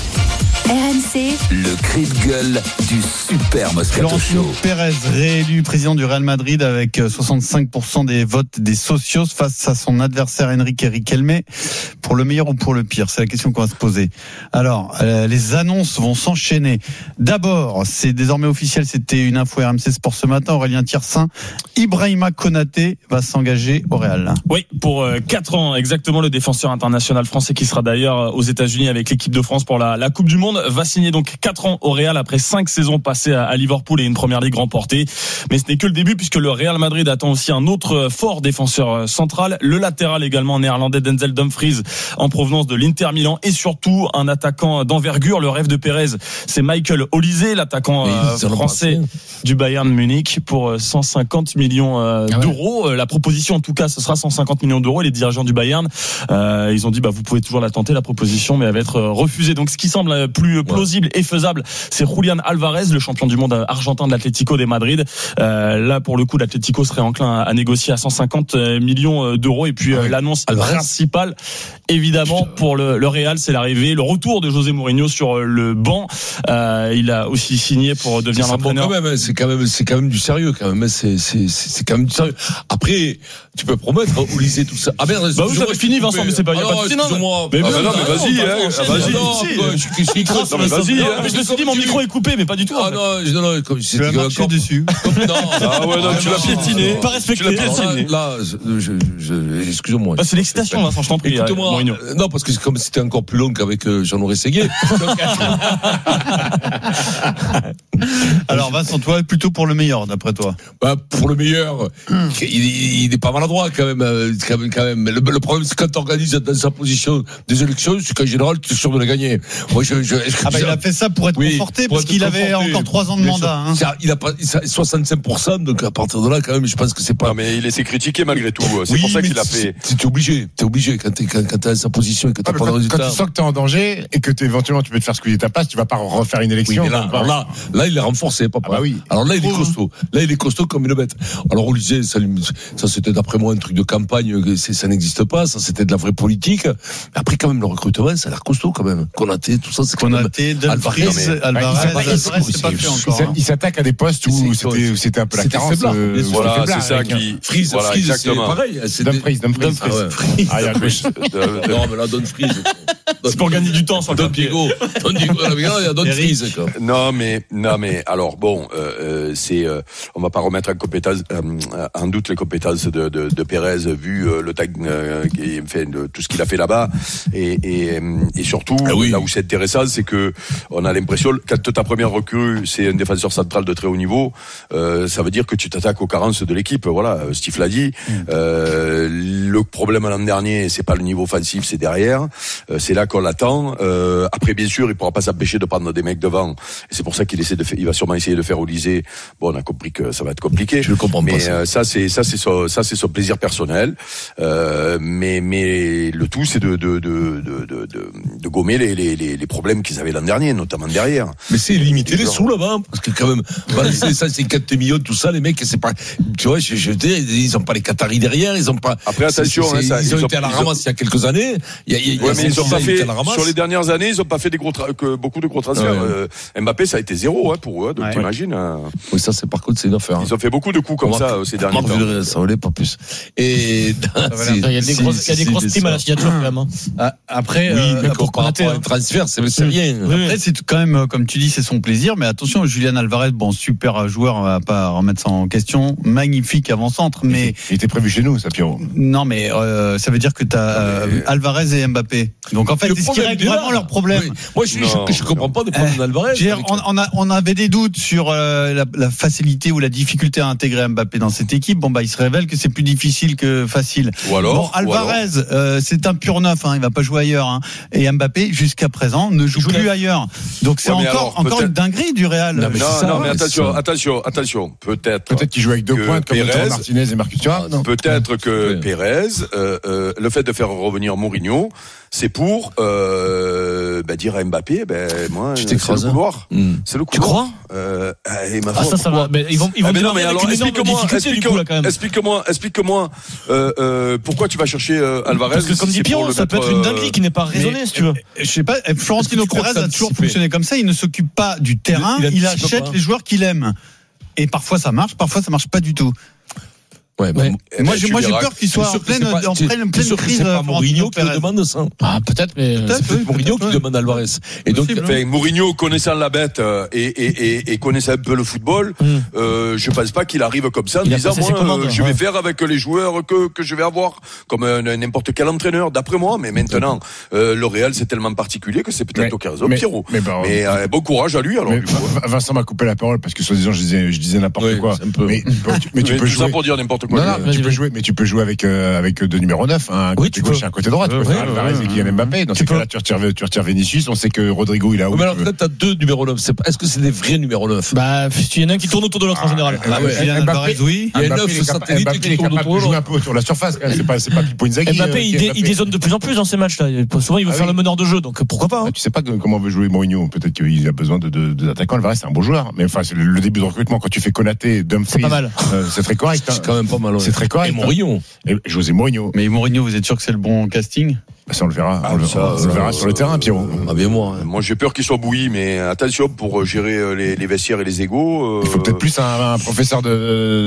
Speaker 1: R M C,
Speaker 2: le cri de gueule du super Moscato Show.
Speaker 7: Florentino Pérez réélu président du Real Madrid avec soixante-cinq pour cent des votes des socios face à son adversaire Enrique Riquelme. Pour le meilleur ou pour le pire, c'est la question qu'on va se poser. Alors, euh, les annonces vont s'enchaîner. D'abord, c'est désormais officiel, c'était une info R M C Sport ce matin, Aurélien Tiersin, Ibrahima Konaté va s'engager au Real.
Speaker 13: Oui, pour euh, quatre ans exactement, le défenseur international français qui sera d'ailleurs aux États-Unis avec l'équipe de France pour la, la Coupe du Monde va signer donc quatre ans au Real après cinq saisons passées à Liverpool et une première ligue remportée. Mais ce n'est que le début puisque le Real Madrid attend aussi un autre fort défenseur central, le latéral également néerlandais Denzel Dumfries en provenance de l'Inter Milan et surtout un attaquant d'envergure. Le rêve de Pérez, c'est Michael Olise, l'attaquant euh, français du Bayern Munich pour cent cinquante millions euh, ah ouais. d'euros. La proposition en tout cas, ce sera cent cinquante millions d'euros. Les dirigeants du Bayern, euh, ils ont dit bah vous pouvez toujours la tenter la proposition, mais elle va être refusée. Donc ce qui semble plus plausible ouais. et faisable, c'est Julián Álvarez, le champion du monde argentin de l'Atlético de Madrid. Euh, là, pour le coup, l'Atlético serait enclin à, à négocier à cent cinquante millions d'euros. Et puis, ah ouais. euh, l'annonce Álvarez. principale, évidemment, Putain. pour le, le Real, c'est l'arrivée, le retour de José Mourinho sur le banc. Euh, il a aussi signé pour devenir c'est l'entraîneur.
Speaker 3: Bon quand même, c'est quand même, c'est quand même du sérieux, quand même. C'est, c'est, c'est quand même du sérieux. Après, tu peux promettre, Olise, tout ça. Ah merde,
Speaker 13: bah vous avez fini, Vincent, mais c'est pas, il y a pas de
Speaker 3: excuse-moi.
Speaker 4: Mais non, mais vas-y, vas-y.
Speaker 3: Non, mais
Speaker 4: vas-y.
Speaker 13: Hein. Mais je me suis dit, mon micro est coupé, mais pas du tout.
Speaker 3: Ah non, non, non, comme
Speaker 7: tu as marché encore... dessus.
Speaker 4: Non, ah ouais, non, tu l'as piétiné.
Speaker 13: Pas respecté.
Speaker 4: Tu l'as piétiné.
Speaker 3: Là, je, je, je, excuse-moi.
Speaker 13: Bah, c'est l'excitation, Vincent, je t'en prie.
Speaker 3: Écoute-moi. Euh, non, parce que c'est comme c'était encore plus long qu'avec euh, Jean-Laurent Séguier.
Speaker 7: Alors, Vincent, toi, plutôt pour le meilleur, d'après toi?
Speaker 3: Bah, pour le meilleur, il, il est pas maladroit, quand même, quand même, quand même. Le, le problème, c'est quand tu organises dans sa position des élections, c'est qu'en général, tu es sûr de la gagner. Moi, je, je,
Speaker 7: ah bah, il a fait ça pour être oui, conforté, parce qu'il avait encore trois ans de mandat. Hein.
Speaker 3: Il a pas soixante-cinq pour cent, donc à partir de là, quand même, je pense que c'est pas.
Speaker 4: Non, mais il essaie critiqué malgré tout. C'est oui, pour ça qu'il a fait.
Speaker 3: T'es obligé, t'es obligé quand t'es quand, quand t'es à sa position et que t'as ah, pas de résultat.
Speaker 6: Quand tu sens que t'es en danger et que éventuellement tu peux te faire squeezer ta place, tu vas pas refaire une élection.
Speaker 3: Oui, là, alors là, là, il est renforcé, papa. Ah bah oui. Alors là, il est costaud. Là, il est costaud comme une bête. Alors Olise, ça, ça c'était d'après moi un truc de campagne, ça n'existe pas. Ça c'était de la vraie politique. Mais après, quand même, le recrutement, ça a l'air costaud quand même. Konaté, tout ça, c'est quand même.
Speaker 7: Konaté, Dumfries, Álvarez, c'est pas fait encore.
Speaker 6: Il s'attaque à des postes où c'était, c'était un peu la carence.
Speaker 4: Euh, voilà, c'est ça qui.
Speaker 3: Freeze,
Speaker 4: voilà,
Speaker 3: Freeze, c'est pareil.
Speaker 6: Dumfries, Dumfries.
Speaker 3: Ah, il y a le Non, mais là, Dumfries.
Speaker 13: C'est pour gagner du temps sur le Diego.
Speaker 3: Don Diego, il y a Dumfries.
Speaker 4: Non, mais, non, mais, alors, bon, euh, c'est, euh, on va pas remettre en compétence, euh, en doute les compétences de, de, de Pérez, vu euh, le tag, euh, qui fait de, tout ce qu'il a fait là-bas. Et, et, et surtout, ah oui. là où c'est intéressant, c'est que on a l'impression, quand ta première recrue, c'est un défenseur central de très haut niveau, euh, ça veut dire que tu t'attaques aux carences de l'équipe. Voilà, Steve l'a dit. Mmh. Euh, le problème l'an dernier, c'est pas le niveau offensif, c'est derrière. Euh, c'est là qu'on qu'on l'attend. Euh, après, bien sûr, il pourra pas s'empêcher de prendre des mecs devant. Et c'est pour ça qu'il essaie de faire, il va sûrement essayer de faire Olysée. Bon, on a compris que ça va être compliqué.
Speaker 3: Je le comprends
Speaker 4: mais
Speaker 3: pas. Ça,
Speaker 4: euh, ça c'est ça c'est son, ça c'est son plaisir personnel. Euh, mais mais le tout, c'est de de de de de, de, de gommer les, les les les problèmes qu'ils avaient l'an dernier, notamment derrière.
Speaker 3: Mais c'est limiter les sous là-bas, parce que quand même, balancer ça, c'est quatre millions, tout ça, les mecs, c'est pas, tu vois, je, je veux dire, ils ont pas les Qataris derrière, ils ont pas.
Speaker 4: Après, attention,
Speaker 3: c'est, c'est,
Speaker 4: hein, ça,
Speaker 3: ils, ils ont été
Speaker 4: ont,
Speaker 3: à la
Speaker 4: ils
Speaker 3: ramasse
Speaker 4: ont...
Speaker 3: il y a quelques années. Il y a, il y a,
Speaker 4: ouais, mais ils ont pas fait, sur les
Speaker 3: les
Speaker 4: dernières années, ils ont pas fait des gros tra... que beaucoup de gros transferts.
Speaker 3: Ouais.
Speaker 4: Euh, Mbappé, ça a été zéro, hein, pour eux, donc
Speaker 3: ouais.
Speaker 4: t'imagines. Hein.
Speaker 3: Oui, ça, c'est par contre, c'est une affaire.
Speaker 4: Ils ont fait beaucoup de coups comme ça, ces derniers temps.
Speaker 3: De, ça valait pas plus. Et,
Speaker 5: il y a des grosses, il y a des grosses primes à la signature, quand même.
Speaker 7: Après,
Speaker 3: oui,
Speaker 7: euh,
Speaker 3: pour Konaté, un transfert, c'est, c'est rien.
Speaker 7: Après, c'est quand même, comme tu dis, c'est son plaisir, mais attention, Julian Alvarez, bon, super joueur, on va pas remettre ça en question, magnifique avant-centre, mais.
Speaker 6: Il était prévu chez nous, ça, Pierrot.
Speaker 7: Non, mais, euh, ça veut dire que t'as, euh, Alvarez et Mbappé. Donc, en fait, c'est ce qui règle vraiment leur problème.
Speaker 3: Oui. Moi, je, je, je comprends pas des problèmes d'Alvarez.
Speaker 7: On, on, a, on avait des doutes sur euh, la, la facilité ou la difficulté à intégrer Mbappé dans cette équipe. Bon, bah, il se révèle que c'est plus difficile que facile.
Speaker 4: Ou alors,
Speaker 7: bon, Alvarez,
Speaker 4: alors.
Speaker 7: Euh, c'est un pur neuf, hein, il va pas jouer ailleurs. Hein. Et Mbappé, jusqu'à présent, ne joue, joue plus ailleurs. Donc, c'est ouais, encore, alors, encore une dinguerie du Real.
Speaker 4: Non, mais, non,
Speaker 7: ça,
Speaker 4: non,
Speaker 7: ouais,
Speaker 4: mais attention, attention, attention. Peut-être.
Speaker 6: Peut-être qu'il joue avec deux pointes comme Pérez, Martinez et Marcus Thuram.
Speaker 4: Peut-être que ouais. Pérez, euh, euh, le fait de faire revenir Mourinho, c'est pour euh, bah, dire à Mbappé, ben moi, c'est le couloir.
Speaker 5: Mmh.
Speaker 4: C'est le couloir.
Speaker 5: Tu crois
Speaker 4: euh, et ma
Speaker 5: ah ça, ça va. Mais ils vont, ils vont
Speaker 4: ah, mais non, mais alors explique-moi, explique-moi, explique-moi, explique-moi, euh, euh, pourquoi tu vas chercher euh, Alvarez.
Speaker 5: Parce que comme dit Pierrot, ça peut être une dinguerie qui n'est pas raisonnée, si tu veux.
Speaker 7: Je sais pas. Florentino Pérez a toujours fonctionné comme ça. Il ne s'occupe pas du terrain. Il achète les joueurs qu'il aime. Et parfois ça marche, parfois ça marche pas du tout.
Speaker 3: Ouais, bah,
Speaker 7: ouais. Moi, j'ai, moi j'ai peur qu'il soit en pleine,
Speaker 3: pas,
Speaker 7: en pleine, pleine crise.
Speaker 3: C'est pas Mourinho qui le demande ça.
Speaker 5: Ah, peut-être, mais
Speaker 3: peut-être, c'est peut-être oui, Mourinho peut-être, qui ouais. demande Alvarez. Et donc,
Speaker 4: enfin, Mourinho connaissant la bête et, et, et, et connaissant un peu le football, mm. euh, je pense pas qu'il arrive comme ça en disant moi, commandes, euh, je vais ouais. faire avec les joueurs que que je vais avoir, comme un, n'importe quel entraîneur, d'après moi. Mais maintenant, euh, le Real c'est tellement particulier que c'est peut-être occasion Pierrot. Mais, bah, mais euh, bon courage à lui alors.
Speaker 6: Mais, Vincent m'a coupé la parole parce que soi-disant je disais je disais n'importe quoi. Mais tu peux jouer.
Speaker 4: Tout ça pour dire n'importe quoi.
Speaker 6: Tu peux jouer. Mais tu peux jouer avec euh, avec deux numéros neuf, un oui, côté gauche et un côté droit. Tu peux faire Alvarez et Kylian Mbappé. Dans ce cas-là, tu retires, tu retires Vinicius. On sait que Rodrigo, il a.
Speaker 3: Mais alors là, t'as deux numéros neuf. C'est, est-ce que c'est des vrais numéros neuf?
Speaker 5: Bah, il y en a un qui tourne autour de l'autre en général.
Speaker 6: Ah ouais.
Speaker 7: Kylian Alvarez, oui.
Speaker 3: Il y a neuf satellites qui tournent autour de
Speaker 6: l'autre. Il joue un peu autour de la surface. C'est pas c'est pas Pipo Inzaghi.
Speaker 5: Mbappé, il dézone de plus en plus dans ces matchs-là. Souvent, il veut faire le meneur de jeu. Donc pourquoi pas?
Speaker 6: Tu sais pas comment veut jouer Mourinho. Peut-être qu'il a besoin de d'attaquants. Alvarez, c'est un bon joueur. Mais enfin, c'est le début de recrutement quand tu fais Konaté, Dumfries.
Speaker 5: C'est pas mal.
Speaker 6: C'est très correct.
Speaker 3: C'est quand même pas mal.
Speaker 6: C'est très correct.
Speaker 3: Et Mourinho.
Speaker 6: José Mourinho.
Speaker 7: Mais Mourinho, vous êtes sûr que c'est le bon casting?
Speaker 6: Ça, on le verra.
Speaker 4: Ah,
Speaker 6: on le,
Speaker 4: ça,
Speaker 6: on le verra euh, sur le terrain, Pierrot.
Speaker 3: Ah, bien moi. Hein.
Speaker 4: Moi, j'ai peur qu'il soit bouilli, mais attention pour gérer les, les vestiaires et les égos. Euh...
Speaker 6: Il faut peut-être plus un, un professeur de,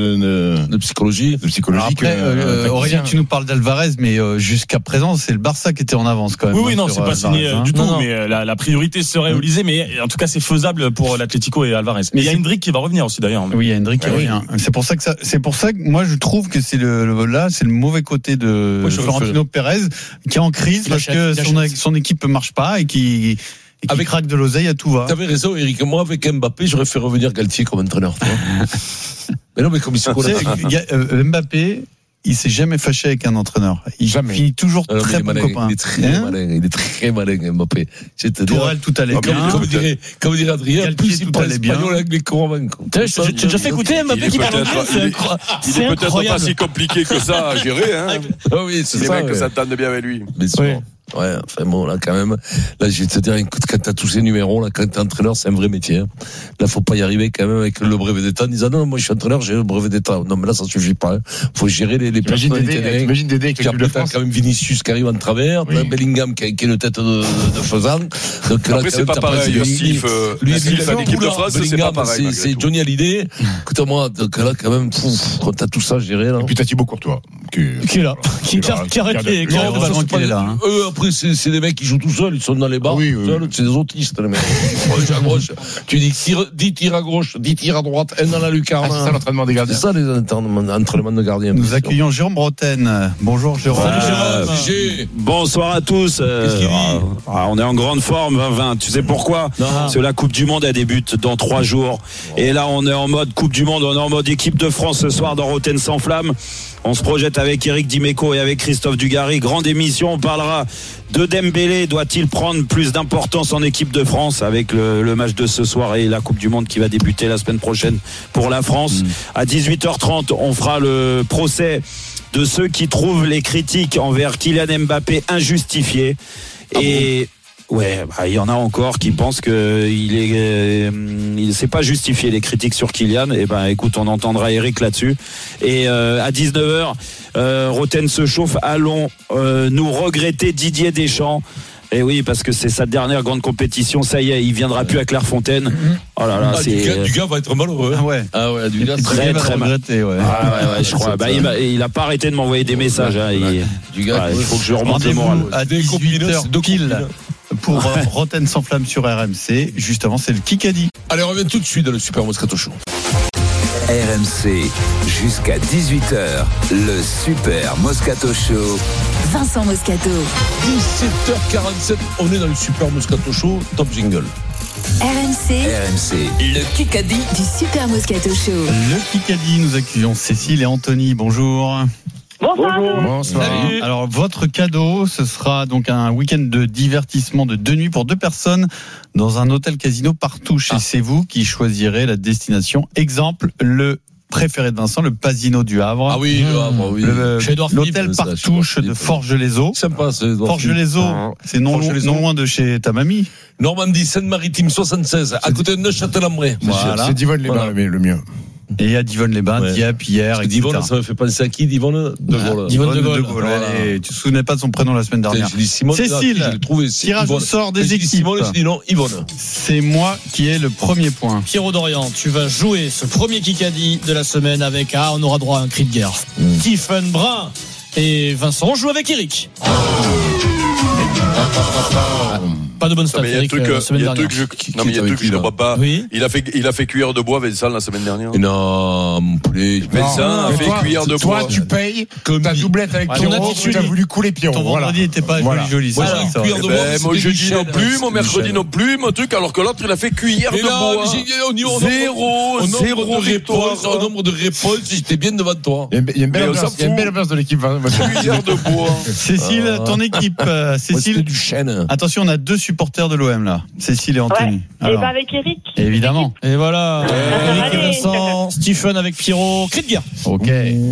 Speaker 6: de,
Speaker 3: de psychologie.
Speaker 6: De psychologie.
Speaker 7: Alors après, euh, euh, Aurélien, tu nous parles d'Alvarez, mais euh, jusqu'à présent, c'est le Barça qui était en avance quand même.
Speaker 13: Oui, oui, non, c'est pas signé
Speaker 7: hein.
Speaker 13: du tout,
Speaker 7: non, non.
Speaker 13: mais la, la priorité serait Olysée, mais en tout cas, c'est faisable pour l'Atlético et Alvarez. Mais il y a Hendrick qui va revenir aussi d'ailleurs.
Speaker 7: Oui, il y a Hendrick qui
Speaker 6: ouais,
Speaker 7: revient. Oui. C'est pour ça que ça, c'est pour ça que moi je trouve que c'est le, le là, c'est le mauvais côté de ouais, Florentino Pérez qui est en crise parce que son, son équipe marche pas et qui, et qui avec, craque de l'oseille à tout va.
Speaker 3: T'avais raison, Eric. Moi, avec Mbappé, j'aurais fait revenir Galtier comme entraîneur. Mais non, mais comme il se connaît.
Speaker 7: euh, Mbappé, il s'est jamais fâché avec un entraîneur. Il jamais. finit toujours alors, très bon copain.
Speaker 3: Il est très hein malin. Il est très malin, Mbappé.
Speaker 7: Tourelle, tout allait bien.
Speaker 3: Comme, comme, dirait, comme dirait Adrien,
Speaker 7: Galtier,
Speaker 3: plus il parle espagnol avec les convaincus.
Speaker 5: Tu as déjà fait écouter Mbappé qui parle anglais?
Speaker 4: Il est, il est peut-être pas si compliqué que ça à gérer. Hein.
Speaker 3: Ah oui, c'est
Speaker 4: les
Speaker 3: ça.
Speaker 4: Les mecs s'entendent bien avec lui.
Speaker 3: Mais oui. Ouais, enfin bon, là, quand même, là, je vais te dire, écoute, quand t'as tous ces numéros, là, quand t'es entraîneur, c'est un vrai métier, hein. Là, faut pas y arriver, quand même, avec le brevet d'État, en disant, non, moi, je suis entraîneur, j'ai le brevet d'État. Non, mais là, ça suffit pas, hein. Faut gérer les, les
Speaker 6: personnalités. T'imagines Dédé avec l'équipe de France.
Speaker 3: T'as quand même Vinicius qui arrive en travers, oui. Bellingham qui, qui est le tête de, de Faisan.
Speaker 4: Donc, là, après, c'est pas pareil, lui, Steve, lui, à l'équipe de France, c'est pas pareil.
Speaker 3: C'est Johnny Hallyday. Écoute-moi, donc là, quand même, quand t'as tout ça géré, là.
Speaker 6: Et puis, t'as Thibaut Courtois.
Speaker 5: Qui est là. Qui est là.
Speaker 3: Eux, après, c'est des mecs qui jouent tout seuls, ils sont dans les bars, oui, oui. Seuls, c'est des autistes, les mecs. À gauche, tu dis dix tirs à gauche, dix tirs à droite, un dans la lucarne.
Speaker 6: Ah, c'est ça l'entraînement des gardiens.
Speaker 3: C'est ça les entraînements de gardiens.
Speaker 7: Nous accueillons Jérôme Bretagne. Bonjour Jérôme.
Speaker 14: Euh, Jérôme. Bonsoir à tous. Euh, ah, on est en grande forme, vingt vingt. Tu sais pourquoi? Non. Parce que la Coupe du Monde, elle débute dans trois jours. Et là, on est en mode Coupe du Monde, on est en mode équipe de France ce soir dans Rotten sans flamme. On se projette avec Eric Dimeco et avec Christophe Dugarry. Grande émission, on parlera de Dembélé. Doit-il prendre plus d'importance en équipe de France avec le, le match de ce soir et la Coupe du Monde qui va débuter la semaine prochaine pour la France. Mmh. À dix-huit heures trente, on fera le procès de ceux qui trouvent les critiques envers Kylian Mbappé injustifiées. Ah et bon ouais, bah, il y en a encore qui pensent que il est, euh, il s'est pas justifié les critiques sur Kylian. Et ben, écoute, on entendra Eric là-dessus. Et euh, à dix-neuf heures, euh, Roten se chauffe. Allons euh, nous regretter Didier Deschamps. Et oui, parce que c'est sa dernière grande compétition. Ça y est, il viendra plus à Clairefontaine. Oh là là,
Speaker 3: ah,
Speaker 14: c'est.
Speaker 3: Dugas, Dugas va être malheureux.
Speaker 7: Ah ouais.
Speaker 3: Ah ouais, Dugas
Speaker 14: très très mal.
Speaker 7: Ouais.
Speaker 14: Ah ouais, ouais, je crois. Bah, il, a, il a pas arrêté de m'envoyer des messages. Hein. Il,
Speaker 3: Dugas,
Speaker 14: ouais, il faut que je remonte le moral.
Speaker 7: À dix-huit heures pile pour ouais. Roten sans flamme sur R M C. Juste avant, c'est le Kikadi.
Speaker 3: Allez, on revient tout de suite dans le Super Moscato Show.
Speaker 2: R M C, jusqu'à dix-huit heures, le Super Moscato Show.
Speaker 1: Vincent Moscato.
Speaker 3: dix-sept heures quarante-sept, on est dans le Super Moscato Show, top jingle.
Speaker 1: R M C,
Speaker 2: R M C,
Speaker 1: le Kikadi du Super Moscato Show.
Speaker 7: Le Kikadi, nous accueillons Cécile et Anthony. Bonjour.
Speaker 15: Bonsoir.
Speaker 7: Bonsoir. Salut. Alors, votre cadeau, ce sera donc un week-end de divertissement de deux nuits pour deux personnes dans un hôtel casino Partouche. Ah. Et c'est vous qui choisirez la destination. Exemple, le préféré de Vincent, le Pasino du Havre.
Speaker 3: Ah oui, le Havre, oui.
Speaker 7: Le, l'hôtel Partouche de Forges-les-Eaux.
Speaker 3: Sympa, c'est
Speaker 7: Forges-les-Eaux, c'est non, non loin de chez ta mamie.
Speaker 3: Normandie, Seine-Maritime, soixante-seize, à côté de Neuchâtel-en-Bray.
Speaker 7: Voilà.
Speaker 6: C'est Divonne-les-Bains, voilà. Mais le mieux.
Speaker 7: Et à Divonne-les-Bains, ouais. Dieppe, hier, et cetera.
Speaker 3: Divonne, ça me fait penser à qui, Divonne De Gaulle.
Speaker 7: Ah, Divonne de Gaulle. De Gaulle. Voilà. Et tu te souvenais pas de son prénom la semaine dernière.
Speaker 3: J'ai dit Simone,
Speaker 7: Cécile,
Speaker 3: là, j'ai trouvé,
Speaker 7: tirage au sort des
Speaker 3: j'ai
Speaker 7: équipes.
Speaker 3: Simone, j'ai dit non, Yvonne.
Speaker 7: C'est moi qui ai le premier point.
Speaker 5: Pierrot Dorian, tu vas jouer ce premier Kikadi de la semaine avec, ah, on aura droit à un cri de guerre. Mm. Stephen Brun et Vincent, on joue avec Eric. Pas de bonne stat.
Speaker 4: Il y a un truc, euh, il y a un truc, je, non mais il y a un truc que je ne comprends pas. Oui. Il a fait, il a fait cuillère de bois, Vincent, la semaine dernière.
Speaker 3: Non, mon poulet.
Speaker 4: Vincent non, a fait toi, cuillère de
Speaker 6: toi,
Speaker 4: bois.
Speaker 6: Toi, tu payes comme ta doublette avec Pierrot. Tu as voulu couler Pierrot.
Speaker 7: Ton vendredi
Speaker 6: voilà.
Speaker 7: n'était pas
Speaker 6: voilà.
Speaker 7: joli, joli.
Speaker 3: Moi,
Speaker 7: ça,
Speaker 3: ça, cuillère de bois.
Speaker 4: Ben, mon jeudi non plus, mon mercredi non plus, mon truc, alors que l'autre, il a fait cuillère de bois. Zéro, zéro
Speaker 3: réponse. Au nombre de réponses, j'étais bien devant toi.
Speaker 6: Il y a une belle ambiance de l'équipe.
Speaker 4: Cuillère de bois.
Speaker 7: Cécile, ton équipe, Cécile.
Speaker 3: Du chêne.
Speaker 7: Attention, on a deux supporters de l'O M là. Cécile et Anthony.
Speaker 15: Ouais. Alors, et pas avec Eric.
Speaker 7: Évidemment.
Speaker 5: Et voilà.
Speaker 15: Euh,
Speaker 5: Eric et Vincent, Stephen avec Pierrot. Cri de guerre.
Speaker 7: Ok.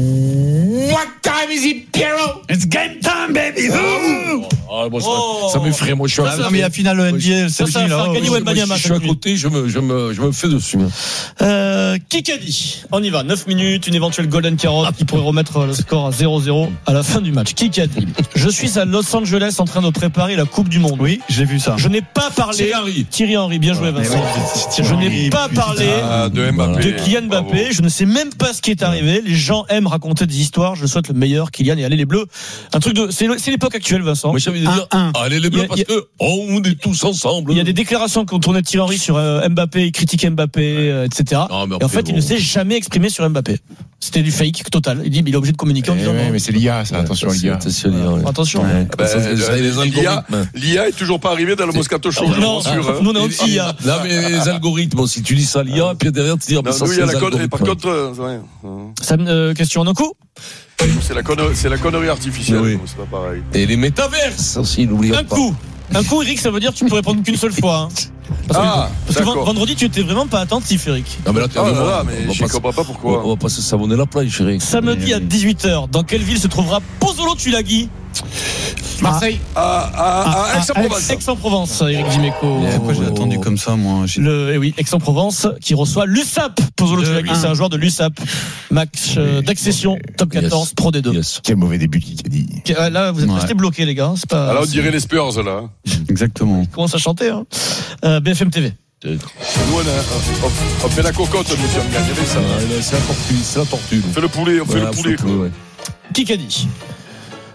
Speaker 6: What time is it, Pierrot? It's game time, baby.
Speaker 3: Oh, bon, ça, oh. ça m'effraie, moi je suis
Speaker 7: à côté. Non, mais la finale N B A, c'est
Speaker 5: ça, ça,
Speaker 7: là.
Speaker 5: Gagné Wembanyama.
Speaker 3: Je suis à côté, je me, je me, je me fais dessus.
Speaker 5: Euh, Kikadi. On y va. neuf minutes, une éventuelle golden carotte qui pourrait remettre le score à zéro zéro à la fin du match. Kikadi. Je suis à Los Angeles en train de préparer la Coupe du Monde.
Speaker 7: Oui, j'ai vu ça.
Speaker 5: Je n'ai pas parlé.
Speaker 3: Thierry Henry.
Speaker 5: Thierry Henry, bien joué, Vincent.
Speaker 7: Oui,
Speaker 5: je n'ai pas parlé
Speaker 4: ah, de, Mbappé.
Speaker 5: de Kylian Mbappé. Bravo. Je ne sais même pas ce qui est arrivé. Les gens aiment raconter des histoires. Je souhaite le meilleur, Kylian, et allez les Bleus. Un truc de, c'est, c'est l'époque actuelle, Vincent.
Speaker 3: Moi, j'avais dit, allez les Bleus, parce que on est tous ensemble.
Speaker 5: Il y a des déclarations qu'on tournait de Thierry Henry sur euh, Mbappé, il critiquait Mbappé, euh, et cetera. Non, et en fait, bon. il ne s'est jamais exprimé sur Mbappé. C'était du fake total. Il dit, mais il est obligé de communiquer en disant.
Speaker 6: Ouais, mais c'est l'I A, ça. Ouais, attention, l'I A.
Speaker 3: Attention, l'I A.
Speaker 5: Attention.
Speaker 3: Ouais. Bah, ça,
Speaker 4: les l'I A, l'I A est toujours pas arrivé dans le Moscato Show.
Speaker 5: Non, nous on est aussi I A.
Speaker 3: Non, mais les algorithmes, si tu dis ça, l'I A, puis derrière, tu dis,
Speaker 4: mais ça, c'est la connerie. Par contre,
Speaker 5: ça, question en un coup?
Speaker 4: C'est la connerie, c'est la connerie artificielle. Oui. C'est pas pareil.
Speaker 3: Et les métaverses aussi, n'oubliez pas.
Speaker 5: Un coup. Un coup, Eric, ça veut dire que tu peux répondre qu'une seule fois. Hein. Parce,
Speaker 4: ah,
Speaker 5: que, parce que vendredi, tu étais vraiment pas attentif, Eric.
Speaker 3: Non, mais là, tu
Speaker 4: ah, là, là, mais je comprends pas pourquoi.
Speaker 3: On va pas se savonner la plage, Eric.
Speaker 5: Samedi à dix-huit heures, dans quelle ville se trouvera Pozzolo Tulagi?
Speaker 6: Marseille.
Speaker 4: Ah, ah, ah, Aix-en-Provence.
Speaker 5: Aix-en-Provence, Eric Dimeco.
Speaker 7: Pourquoi j'ai attendu comme ça, moi?
Speaker 5: Le, eh oui, Aix-en-Provence qui reçoit l'U S A P. Pozzolo Tulagi, c'est un joueur de l'U S A P. Match euh, d'accession, top quatorze, yes. Pro D deux. Yes.
Speaker 6: Quel mauvais début qui a dit.
Speaker 5: Là, vous êtes ouais. restés bloqués, les gars. C'est pas.
Speaker 4: Alors, on dirait les Spurs, là.
Speaker 7: Exactement.
Speaker 5: Ils commencent à chanter, hein. Euh, B F M T V.
Speaker 4: Nous, on, a, on, on fait la cocotte, monsieur, on gagne ça.
Speaker 3: C'est la tortue, c'est la tortue.
Speaker 4: On fait le poulet, on fait ouais, le poulet.
Speaker 5: poulet ouais. Qui qu'a dit?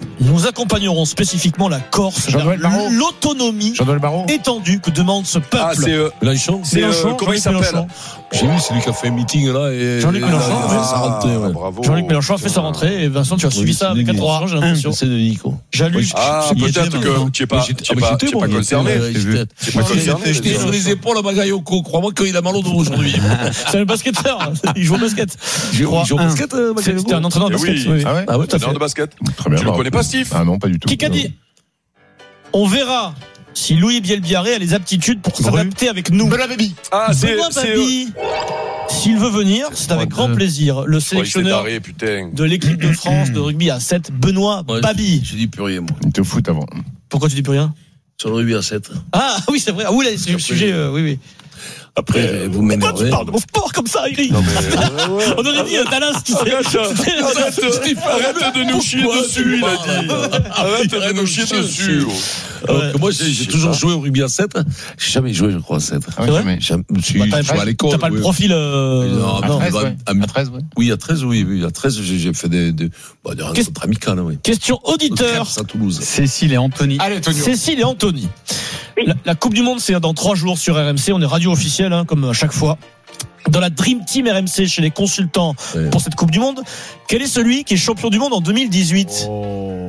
Speaker 5: Nous accompagnerons spécifiquement la Corse vers l'autonomie étendue que demande ce peuple.
Speaker 4: Ah, c'est euh,
Speaker 3: Mélenchon.
Speaker 4: C'est euh, comment il s'appelle?
Speaker 3: J'ai vu, c'est lui qui a fait un meeting là. Et
Speaker 5: Jean-Luc Mélenchon.
Speaker 3: Il a fait sa rentrée, ouais.
Speaker 4: Bravo.
Speaker 5: Jean-Luc Mélenchon a fait sa rentrée et Vincent, tu as suivi ça avec attention, j'ai l'impression.
Speaker 3: C'est de Nico.
Speaker 5: Jean-Luc.
Speaker 4: Ah, peut-être que tu n'es pas, tu es pas, tu es pas concerné. Tu es pas concerné.
Speaker 3: J'étais sur les épaules à Bagayoko. Crois-moi qu'il a mal au dos aujourd'hui.
Speaker 5: C'est un basketteur. Il joue au basket.
Speaker 3: Il joue au basket, Bagayoko.
Speaker 5: C'était un entraîneur de basket.
Speaker 4: Ah ouais? Ah ouais, entraîneur de basket.
Speaker 6: Très bien.
Speaker 4: Tu le connais pas, Steve?
Speaker 6: Ah non, pas du tout.
Speaker 5: Qui qu'a dit? On verra si Louis Bielbiarré a les aptitudes pour s'adapter avec nous.
Speaker 6: Benoît Baby.
Speaker 4: Ah, c'est,
Speaker 5: Benoît
Speaker 4: c'est,
Speaker 5: Baby. S'il veut venir, c'est avec grand plaisir. Le sélectionneur de l'équipe de France de rugby à sept, Benoît
Speaker 3: ouais,
Speaker 5: Baby.
Speaker 3: Je dis plus rien, moi.
Speaker 6: Il était au foot avant.
Speaker 5: Pourquoi tu dis plus rien?
Speaker 3: Sur le rugby à sept.
Speaker 5: Ah oui, c'est vrai. Ah oui, là, c'est le sujet. Euh, oui, oui.
Speaker 3: Après, euh, vous m'énervez.
Speaker 5: Pourquoi tu parles de mon sport comme ça, Eric? Non, mais, euh, ouais. On aurait dit euh, Dallas, tu sais.
Speaker 4: Arrête, arrête, arrête de nous chier dessus, il a dit. Arrête de nous chier dessus.
Speaker 3: Alors que moi, j'ai, j'ai toujours joué au rugby à sept. J'ai jamais joué, je crois, à sept.
Speaker 5: C'est vrai?
Speaker 3: J'ai joué à l'école.
Speaker 5: T'as pas le profil, euh...
Speaker 3: non,
Speaker 6: à
Speaker 3: non,
Speaker 6: treize,
Speaker 3: bah,
Speaker 6: ouais.
Speaker 3: à,
Speaker 6: à treize, ouais.
Speaker 3: Oui, à treize, oui, oui. À treize, j'ai, j'ai fait des, des, bah, des rencontres amicales, oui.
Speaker 5: Question auditeur.
Speaker 3: À Toulouse.
Speaker 7: Cécile et Anthony.
Speaker 6: Allez, Antonio.
Speaker 5: Cécile et Anthony.
Speaker 15: Oui.
Speaker 5: La, la Coupe du Monde, c'est dans trois jours sur R M C. On est radio officielle, hein, comme à chaque fois. Dans la Dream Team R M C, chez les consultants
Speaker 3: ouais.
Speaker 5: pour cette Coupe du Monde, quel est celui qui est champion du monde en deux mille dix-huit?
Speaker 15: Euh...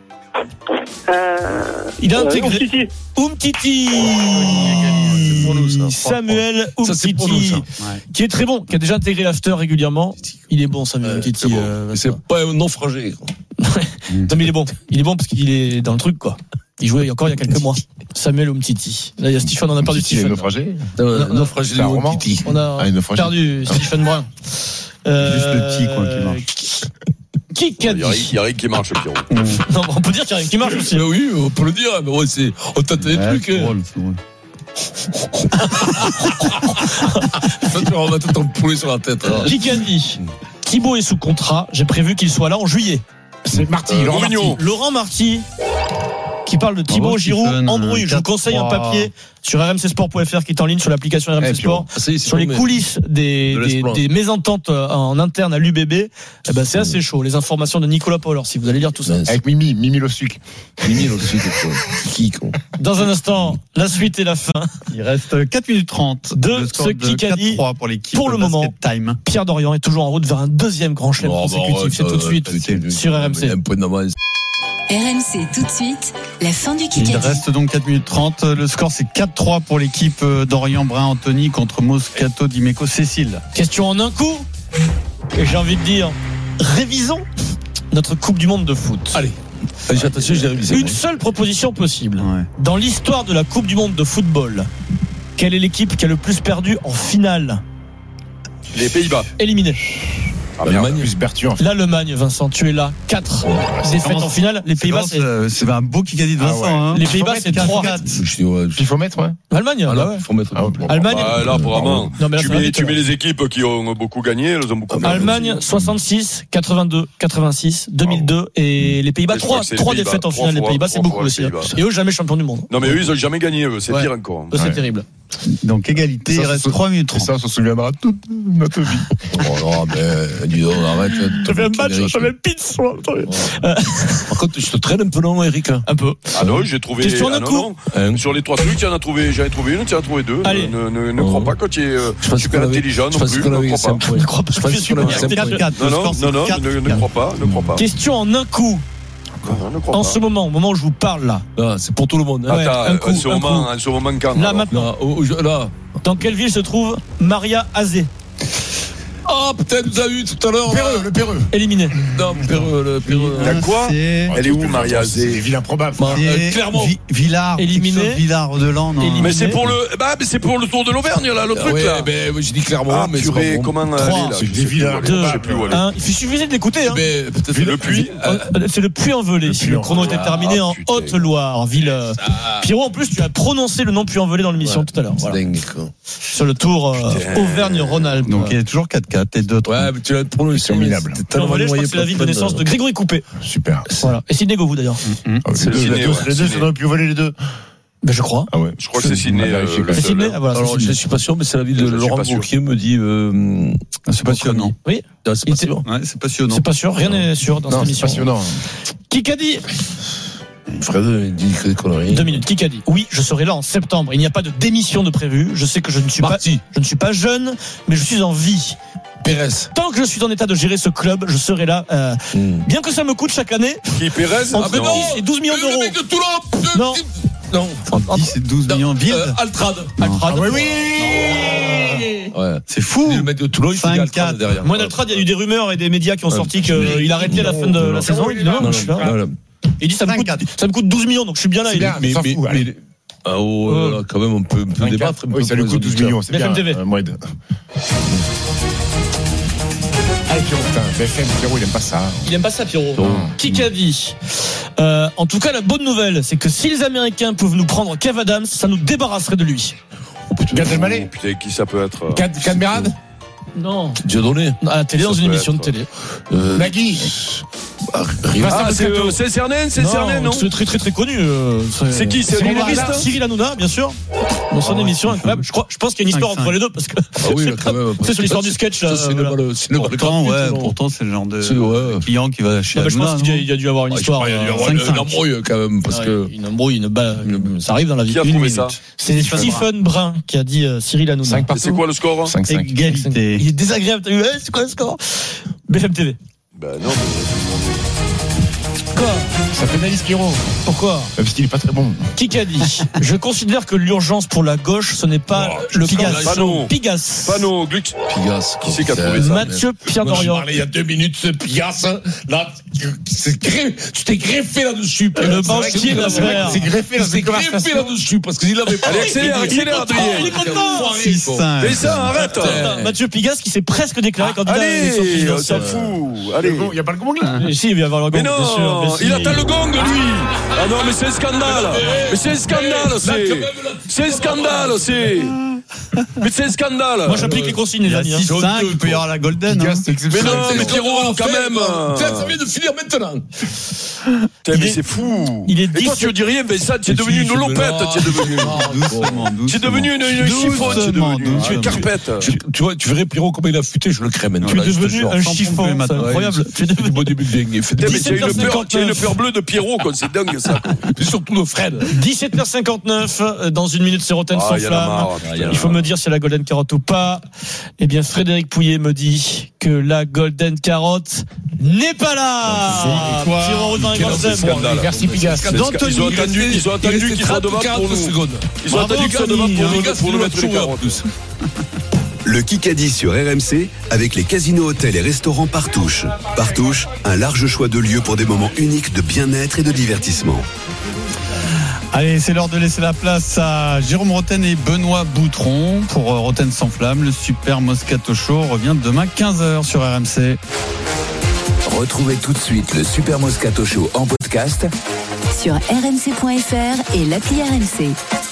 Speaker 5: Il a intégré
Speaker 15: Umtiti.
Speaker 5: Umtiti.
Speaker 3: C'est pour nous, ça.
Speaker 5: Samuel
Speaker 3: Ça, c'est pour nous,
Speaker 5: Umtiti,
Speaker 3: ça.
Speaker 7: Ouais.
Speaker 5: qui est très bon, qui a déjà intégré l'after régulièrement. Il est bon, Samuel
Speaker 3: Ouais,
Speaker 5: Umtiti.
Speaker 3: c'est bon.
Speaker 5: euh,
Speaker 3: Mais c'est pas un naufragé.
Speaker 5: non, mais il est bon. Il est bon parce qu'il est dans le truc, quoi. Il jouait encore il y a quelques mois. Samuel Umtiti. Là, il y a Stephen, on a perdu
Speaker 6: Il est
Speaker 5: Stephen.
Speaker 6: naufragé.
Speaker 3: Naufragé
Speaker 6: C'est un roman.
Speaker 5: On a
Speaker 6: Ah, il naufragé.
Speaker 5: perdu Stephen Brun. Euh,
Speaker 7: Juste le petit, quoi, qui marche.
Speaker 5: Qui qu'a dit?
Speaker 4: Il y a rien qui marche, Pierrot.
Speaker 5: Non, on peut dire qu'il y a rien qui marche aussi.
Speaker 3: Mais oui, on peut le dire. Mais ouais, c'est, on tâte des
Speaker 7: Ouais,
Speaker 3: trucs.
Speaker 7: c'est drôle, c'est drôle.
Speaker 3: Toi, tu vas remettre ton poulet sur la tête. hein.
Speaker 5: Qui qu'a dit? Thibaut est sous contrat. J'ai prévu qu'il soit là en juillet.
Speaker 6: C'est Marty,
Speaker 4: Euh,
Speaker 6: Laurent
Speaker 4: Mourinho.
Speaker 6: Marty.
Speaker 5: Laurent Marty, qui parle de Thibaut
Speaker 7: Bravo,
Speaker 5: Giroud,
Speaker 7: Stephen.
Speaker 5: embrouille. Je vous conseille un papier sur r m c sport point f r qui est en ligne sur l'application R M C
Speaker 6: Eh,
Speaker 5: Sport,
Speaker 3: Ah, ça y est, c'est
Speaker 5: sur les
Speaker 3: tombé.
Speaker 5: coulisses des,
Speaker 3: De
Speaker 5: des,
Speaker 3: l'espoir.
Speaker 5: des mésententes en interne à l'U B B. Eh ben, c'est assez chaud. Les informations de Nicolas Paul, si vous allez lire tout ça.
Speaker 6: Avec Mimi, Mimi le sucre.
Speaker 3: Mimi aussi, quoi. Qui, quoi.
Speaker 5: Dans un instant, la suite et la fin.
Speaker 7: Il reste quatre minutes trente
Speaker 5: De
Speaker 7: Le score
Speaker 5: ce
Speaker 7: de
Speaker 5: Kikadi.
Speaker 7: quatre trois pour l'équipe.
Speaker 5: Pour le
Speaker 7: Basket
Speaker 5: moment.
Speaker 7: Time.
Speaker 5: Pierre Dorian est toujours en route vers un deuxième grand chelem
Speaker 3: Oh, bah,
Speaker 5: consécutif.
Speaker 3: ouais,
Speaker 5: C'est tout de
Speaker 3: ça,
Speaker 5: suite
Speaker 3: c'est-
Speaker 5: sur R M C.
Speaker 3: Un point d'avance.
Speaker 1: R M C tout de suite, la fin du
Speaker 7: Il
Speaker 1: Kikadi.
Speaker 7: reste donc quatre minutes trente. Le score, c'est quatre trois pour l'équipe d'Orient Brun Anthony contre Moscato Dimeco Cécile.
Speaker 5: Question en un coup. Et j'ai envie de dire, révisons notre Coupe du Monde de foot.
Speaker 3: Allez. Allez, attention, j'ai révisé.
Speaker 5: Une seule proposition possible.
Speaker 7: Ouais.
Speaker 5: Dans l'histoire de la Coupe du Monde de football, quelle est l'équipe qui a le plus perdu en finale?
Speaker 4: Les Pays-Bas.
Speaker 5: Éliminée.
Speaker 4: Ah, merde.
Speaker 6: L'Allemagne plus Berthier.
Speaker 5: L'Allemagne, Vincent, tu es là. quatre défaites en finale. Les Pays-Bas, c'est.
Speaker 7: C'est un beau Kikadi de Vincent.
Speaker 6: Ah ouais.
Speaker 7: hein.
Speaker 5: Les Pays-Bas, c'est trois.
Speaker 3: Je dis, ouais,
Speaker 6: Il faut mettre, ouais.
Speaker 5: Allemagne,
Speaker 3: Ah,
Speaker 5: bah
Speaker 3: là,
Speaker 5: ouais.
Speaker 3: faut mettre.
Speaker 6: Ah, ouais.
Speaker 5: Allemagne.
Speaker 4: Bah, là, vraiment.
Speaker 5: Non, mais là,
Speaker 4: tu
Speaker 5: ça va
Speaker 4: mets,
Speaker 5: vite,
Speaker 4: tu
Speaker 5: là.
Speaker 4: mets les équipes qui ont beaucoup gagné, elles ont beaucoup gagné.
Speaker 5: Allemagne, soixante-six, quatre-vingt-deux, quatre-vingt-six, deux mille deux et les Pays-Bas,
Speaker 4: Et je crois
Speaker 5: trois,
Speaker 4: que c'est les
Speaker 5: trois
Speaker 4: Pays-Bas.
Speaker 5: défaites en
Speaker 4: Trois
Speaker 5: finale. Les
Speaker 4: fois,
Speaker 5: Pays-Bas, c'est
Speaker 4: trois
Speaker 5: beaucoup
Speaker 4: fois
Speaker 5: aussi.
Speaker 4: les
Speaker 5: hein.
Speaker 4: Pays-Bas.
Speaker 5: Et eux, jamais champion du monde.
Speaker 4: Non, mais eux, ils ont jamais gagné, eux. C'est
Speaker 5: Ouais.
Speaker 4: pire encore.
Speaker 5: Eux, c'est
Speaker 6: Ouais.
Speaker 5: terrible.
Speaker 7: Donc égalité, il
Speaker 6: Ça,
Speaker 7: reste
Speaker 6: ça,
Speaker 7: trois minutes
Speaker 6: Et
Speaker 7: trente.
Speaker 6: ça, on s'en souviendra toute notre vie.
Speaker 3: Oh non, mais dis donc, arrête.
Speaker 5: J'avais un match, j'avais Pitts.
Speaker 3: Par contre, je te traîne un peu long, Eric.
Speaker 5: Un peu.
Speaker 4: Ah non, j'ai trouvé.
Speaker 5: Question
Speaker 4: ah
Speaker 5: d'un
Speaker 4: non,
Speaker 5: coup.
Speaker 4: non. Sur les trois trucs, tu en as trouvé, j'en ai trouvé une, tu en as trouvé deux.
Speaker 5: Allez.
Speaker 4: Ne, ne, ne
Speaker 3: Oh.
Speaker 4: crois pas que tu es euh,
Speaker 3: Je pense
Speaker 4: super
Speaker 3: qu'on avait-
Speaker 4: intelligent
Speaker 3: je
Speaker 4: non
Speaker 3: pense
Speaker 4: plus.
Speaker 3: qu'on
Speaker 4: Ne
Speaker 3: avait
Speaker 4: crois
Speaker 3: cinq
Speaker 4: pas.
Speaker 3: points.
Speaker 5: Ne crois pas.
Speaker 3: Je pense
Speaker 5: que
Speaker 3: qu'on avait cinq
Speaker 7: quatre
Speaker 3: points.
Speaker 7: quatre.
Speaker 4: Non,
Speaker 7: Le
Speaker 4: non,
Speaker 7: score, c'est
Speaker 4: non, non,
Speaker 7: quatre
Speaker 4: ne, ne
Speaker 7: quatre.
Speaker 4: crois pas, ne crois pas.
Speaker 5: Question en un coup.
Speaker 4: Non, ne crois
Speaker 5: En
Speaker 4: pas.
Speaker 5: ce moment, au moment où je vous parle là.
Speaker 3: Là, c'est pour tout le monde. hein.
Speaker 5: Ouais,
Speaker 4: Attends,
Speaker 5: un coup,
Speaker 4: en ce
Speaker 5: un
Speaker 4: moment,
Speaker 5: coup.
Speaker 4: en ce moment quand
Speaker 5: Là,
Speaker 4: alors
Speaker 5: maintenant.
Speaker 3: Là, au- au- là.
Speaker 5: Dans quelle ville se trouve Maria Azé?
Speaker 3: Oh, putain, elle nous a eu tout à l'heure.
Speaker 6: Péreux, le Péreux.
Speaker 5: Éliminé.
Speaker 3: Non, Péreux, le Péreux.
Speaker 4: T'as quoi
Speaker 7: C'est
Speaker 4: Elle est où, Maria
Speaker 6: C'est des
Speaker 4: Azé
Speaker 6: villes improbables.
Speaker 3: Bah, euh,
Speaker 7: c'est
Speaker 3: Clermont.
Speaker 7: Vi- Villars.
Speaker 5: Éliminé.
Speaker 7: quelque chose, Villars de Lans. non.
Speaker 5: Éliminé.
Speaker 4: Mais c'est pour le, bah, mais c'est pour le Tour de l'Auvergne là, le truc
Speaker 3: Ouais,
Speaker 4: là.
Speaker 3: ben, j'ai dit Clermont,
Speaker 4: Ah
Speaker 3: mais c'est
Speaker 4: purée,
Speaker 3: pas bon.
Speaker 4: comment
Speaker 5: Trois.
Speaker 4: aller là
Speaker 6: C'est
Speaker 4: Je
Speaker 6: des
Speaker 4: sais plus
Speaker 6: villes
Speaker 4: où aller.
Speaker 5: Deux.
Speaker 4: Je sais plus où aller.
Speaker 5: Un. Il suffisait de l'écouter. Hein.
Speaker 3: Mais peut-être
Speaker 4: Le Puy.
Speaker 5: Euh, C'est le Puy-en-Velay. Si le
Speaker 6: Puy-en-Velay.
Speaker 5: chrono était terminé
Speaker 4: Ah,
Speaker 5: en
Speaker 4: putain.
Speaker 5: Haute-Loire, ville. euh, Pierrot, en plus, tu as prononcé le nom Puy-en-Velay dans l'émission
Speaker 3: Ouais.
Speaker 5: tout à l'heure. Voilà.
Speaker 3: dingue, quoi.
Speaker 5: Sur le tour euh,
Speaker 4: Putain.
Speaker 5: Auvergne-Rhône-Alpes.
Speaker 7: Donc il y a toujours quatre quatre et deux trois.
Speaker 3: Ouais, mais tu l'as prononcé.
Speaker 6: C'est minable.
Speaker 3: C'était tellement
Speaker 5: Puy-en-Velay, je crois
Speaker 3: noyé
Speaker 5: que c'est la
Speaker 3: par
Speaker 5: ville de
Speaker 3: plein
Speaker 5: naissance de Grégory Coupé.
Speaker 6: Super.
Speaker 5: Voilà. Et Sidney Govou d'ailleurs.
Speaker 6: Ah,
Speaker 4: C'est
Speaker 6: Les
Speaker 4: le
Speaker 6: deux,
Speaker 4: ciné,
Speaker 6: les deux,
Speaker 4: ouais,
Speaker 6: les deux,
Speaker 4: ciné.
Speaker 6: ça aurait pu voler les deux.
Speaker 5: Ben je crois.
Speaker 6: Ah ouais.
Speaker 4: Je crois que c'est Sydney. Euh,
Speaker 5: c'est Sydney. Ah, voilà,
Speaker 3: Alors,
Speaker 5: c'est
Speaker 3: je
Speaker 5: Sydney.
Speaker 3: suis pas sûr, mais c'est la ville de Laurent Wauquiez me dit. Euh,
Speaker 7: c'est passionnant.
Speaker 5: Oui.
Speaker 3: Non, c'est pas sûr.
Speaker 7: Ouais, c'est passionnant.
Speaker 5: C'est pas sûr. Rien n'est sûr dans
Speaker 6: non,
Speaker 5: cette émission.
Speaker 6: C'est passionnant.
Speaker 5: Qui qu'a dit?
Speaker 3: Fred, il dit des conneries.
Speaker 5: Deux minutes. Qui qu'a dit? Oui, je serai là en septembre. Il n'y a pas de démission de prévu. Je sais que je ne suis
Speaker 3: Marty.
Speaker 5: pas, je ne suis pas jeune, mais je suis en vie.
Speaker 3: Pérez.
Speaker 5: Tant que je suis en état de gérer ce club, je serai là. Euh, mm. Bien que ça me coûte chaque année.
Speaker 4: Qui, Pérez?
Speaker 5: Entre
Speaker 3: Ah,
Speaker 5: dix et douze millions
Speaker 3: le
Speaker 5: d'euros.
Speaker 3: mec de Toulon.
Speaker 5: Non.
Speaker 3: Non.
Speaker 7: Entre dix et douze millions de villes.
Speaker 3: Euh, Altrad.
Speaker 5: Altrad.
Speaker 3: Ah, oui, oui.
Speaker 5: Ouais.
Speaker 7: C'est fou.
Speaker 3: Le mec de Toulon, il fait Altrad derrière.
Speaker 5: Moi, d'Altrad, il y a eu des rumeurs et des médias qui ont sorti qu'il arrêtait à la fin de la saison. Il dit non, non, je suis là. Il dit ça me coûte, ça me coûte douze millions, donc je suis bien là.
Speaker 6: C'est bien,
Speaker 3: mais,
Speaker 6: mais,
Speaker 3: mais,
Speaker 6: fout,
Speaker 3: mais, ah oh, là, là, quand même, on peut, on peut débattre.
Speaker 6: Oui, ça lui coûte douze millions, c'est bien.
Speaker 5: B F M T V.
Speaker 6: Euh, Moued. Ah, Pierrot, putain, B F M, Pierrot, il aime pas ça.
Speaker 5: Il aime pas ça, Pierrot. Oh. Qui qu'a dit euh, En tout cas, la bonne nouvelle, c'est que si les Américains peuvent nous prendre Kev Adams, ça nous débarrasserait de lui.
Speaker 6: Gad Elmaleh.
Speaker 4: Putain, qui ça peut être?
Speaker 6: Cadmerade.
Speaker 5: Non.
Speaker 3: Dieudonné.
Speaker 5: À la télé, dans une émission de télé.
Speaker 3: Euh,
Speaker 6: Nagui.
Speaker 4: Ah, c'est euh, c'est Cernen, c'est Cernen, non?
Speaker 5: C'est très très très connu. Euh,
Speaker 4: c'est qui? C'est
Speaker 5: Cyril
Speaker 4: humoriste?
Speaker 5: Cyril Hanouna, bien sûr. Dans son
Speaker 7: oh,
Speaker 5: émission incroyable. Je crois, je pense qu'il y a une histoire entre les deux parce que.
Speaker 3: Ah oui, quand même.
Speaker 5: C'est sur l'histoire du sketch là.
Speaker 3: C'est le
Speaker 7: pourtant, ouais, pourtant c'est le genre de ouais. client qui va chez.
Speaker 5: Je pense qu'il y a dû avoir une histoire.
Speaker 3: Il y a dû avoir une embrouille quand même parce que
Speaker 5: une embrouille, une balle, ça arrive dans la vie.
Speaker 4: Qui a trouvé ça?
Speaker 5: C'est Stephen Brun qui a dit Cyril Hanouna.
Speaker 4: C'est quoi le score?
Speaker 6: cinq cinq.
Speaker 5: Égalité. Il est désagréable. T'as vu? C'est quoi le score? B F M T V.
Speaker 4: Ben non.
Speaker 5: Quoi?
Speaker 6: Ça pénalise Pierrot.
Speaker 5: Pourquoi?
Speaker 6: Parce qu'il est pas très bon.
Speaker 5: Qui qu'a dit? Je considère que l'urgence pour la gauche, ce n'est pas oh, le Pigas.
Speaker 4: Pano.
Speaker 5: Pigas.
Speaker 4: Pano, Gluck.
Speaker 3: Pigas.
Speaker 4: Qui c'est qui a trouvé ça?
Speaker 5: Mathieu Pierre Dorian.
Speaker 3: Je parlais il y a deux minutes, ce Pigas. Là, tu t'es greffé là-dessus.
Speaker 5: Le banquier d'affaires.
Speaker 6: C'est greffé
Speaker 3: là-dessus parce qu'il avait pas.
Speaker 4: Allez, accélère, accélère, Adrien.
Speaker 5: Il est content.
Speaker 4: Fais ça, arrête.
Speaker 5: Mathieu Pigas qui s'est presque déclaré candidat.
Speaker 4: Allez, on s'en fout. Allez.
Speaker 6: Il n'y a pas le gong là.
Speaker 5: Si, il va y avoir le gong.
Speaker 4: Mais non, il attend le gong, lui. Ah non, mais c'est un scandale. Mais c'est un scandale, c'est. C'est un scandale, c'est. Mais c'est un scandale.
Speaker 5: Moi, j'applique les consignes, les amis.
Speaker 7: six cinq, il peut y avoir la Golden.
Speaker 4: Mais non, mais Pierrot, quand même.
Speaker 3: Ça vient de finir maintenant.
Speaker 4: Mais c'est fou.
Speaker 5: Il est
Speaker 4: Et toi, tu ne dis rien, Vincent, tu es devenu une lopette. Tu es devenu. Tu es devenu une chiffon, tu es devenu. Tu es carpette.
Speaker 3: Tu vois, tu verrais Pierrot comment il a futé, je le crée maintenant.
Speaker 5: Tu es devenu un chiffon, c'est incroyable.
Speaker 3: Tu es devenu bodybuilding.
Speaker 4: Mais tu as une peur bleue de Pierrot, c'est dingue ça.
Speaker 3: Et surtout de Fred.
Speaker 5: dix-sept heures cinquante-neuf, dans une minute, c'est Rotten sans flamme. Il faut me dire si c'est la Golden Carotte ou pas. Eh bien, Frédéric Pouillet me dit que la Golden Carotte n'est pas là.
Speaker 6: Merci Pigas.
Speaker 4: Ils ont attendu, ils ont attendu qu'ils soient devant pour nous. Ils ont attendu qu'ils soient devant pour nous mettre les carottes.
Speaker 16: Le Kikadi sur R M C avec les casinos, hôtels et restaurants Partouche. Partouche, un large choix de lieux pour des moments uniques de bien-être et de divertissement.
Speaker 7: Allez, c'est l'heure de laisser la place à Jérôme Rotten et Benoît Boutron pour Rotten sans flamme. Le Super Moscato Show revient demain quinze heures sur R M C.
Speaker 2: Retrouvez tout de suite le Super Moscato Show en podcast
Speaker 1: sur r m c point f r et l'appli R M C.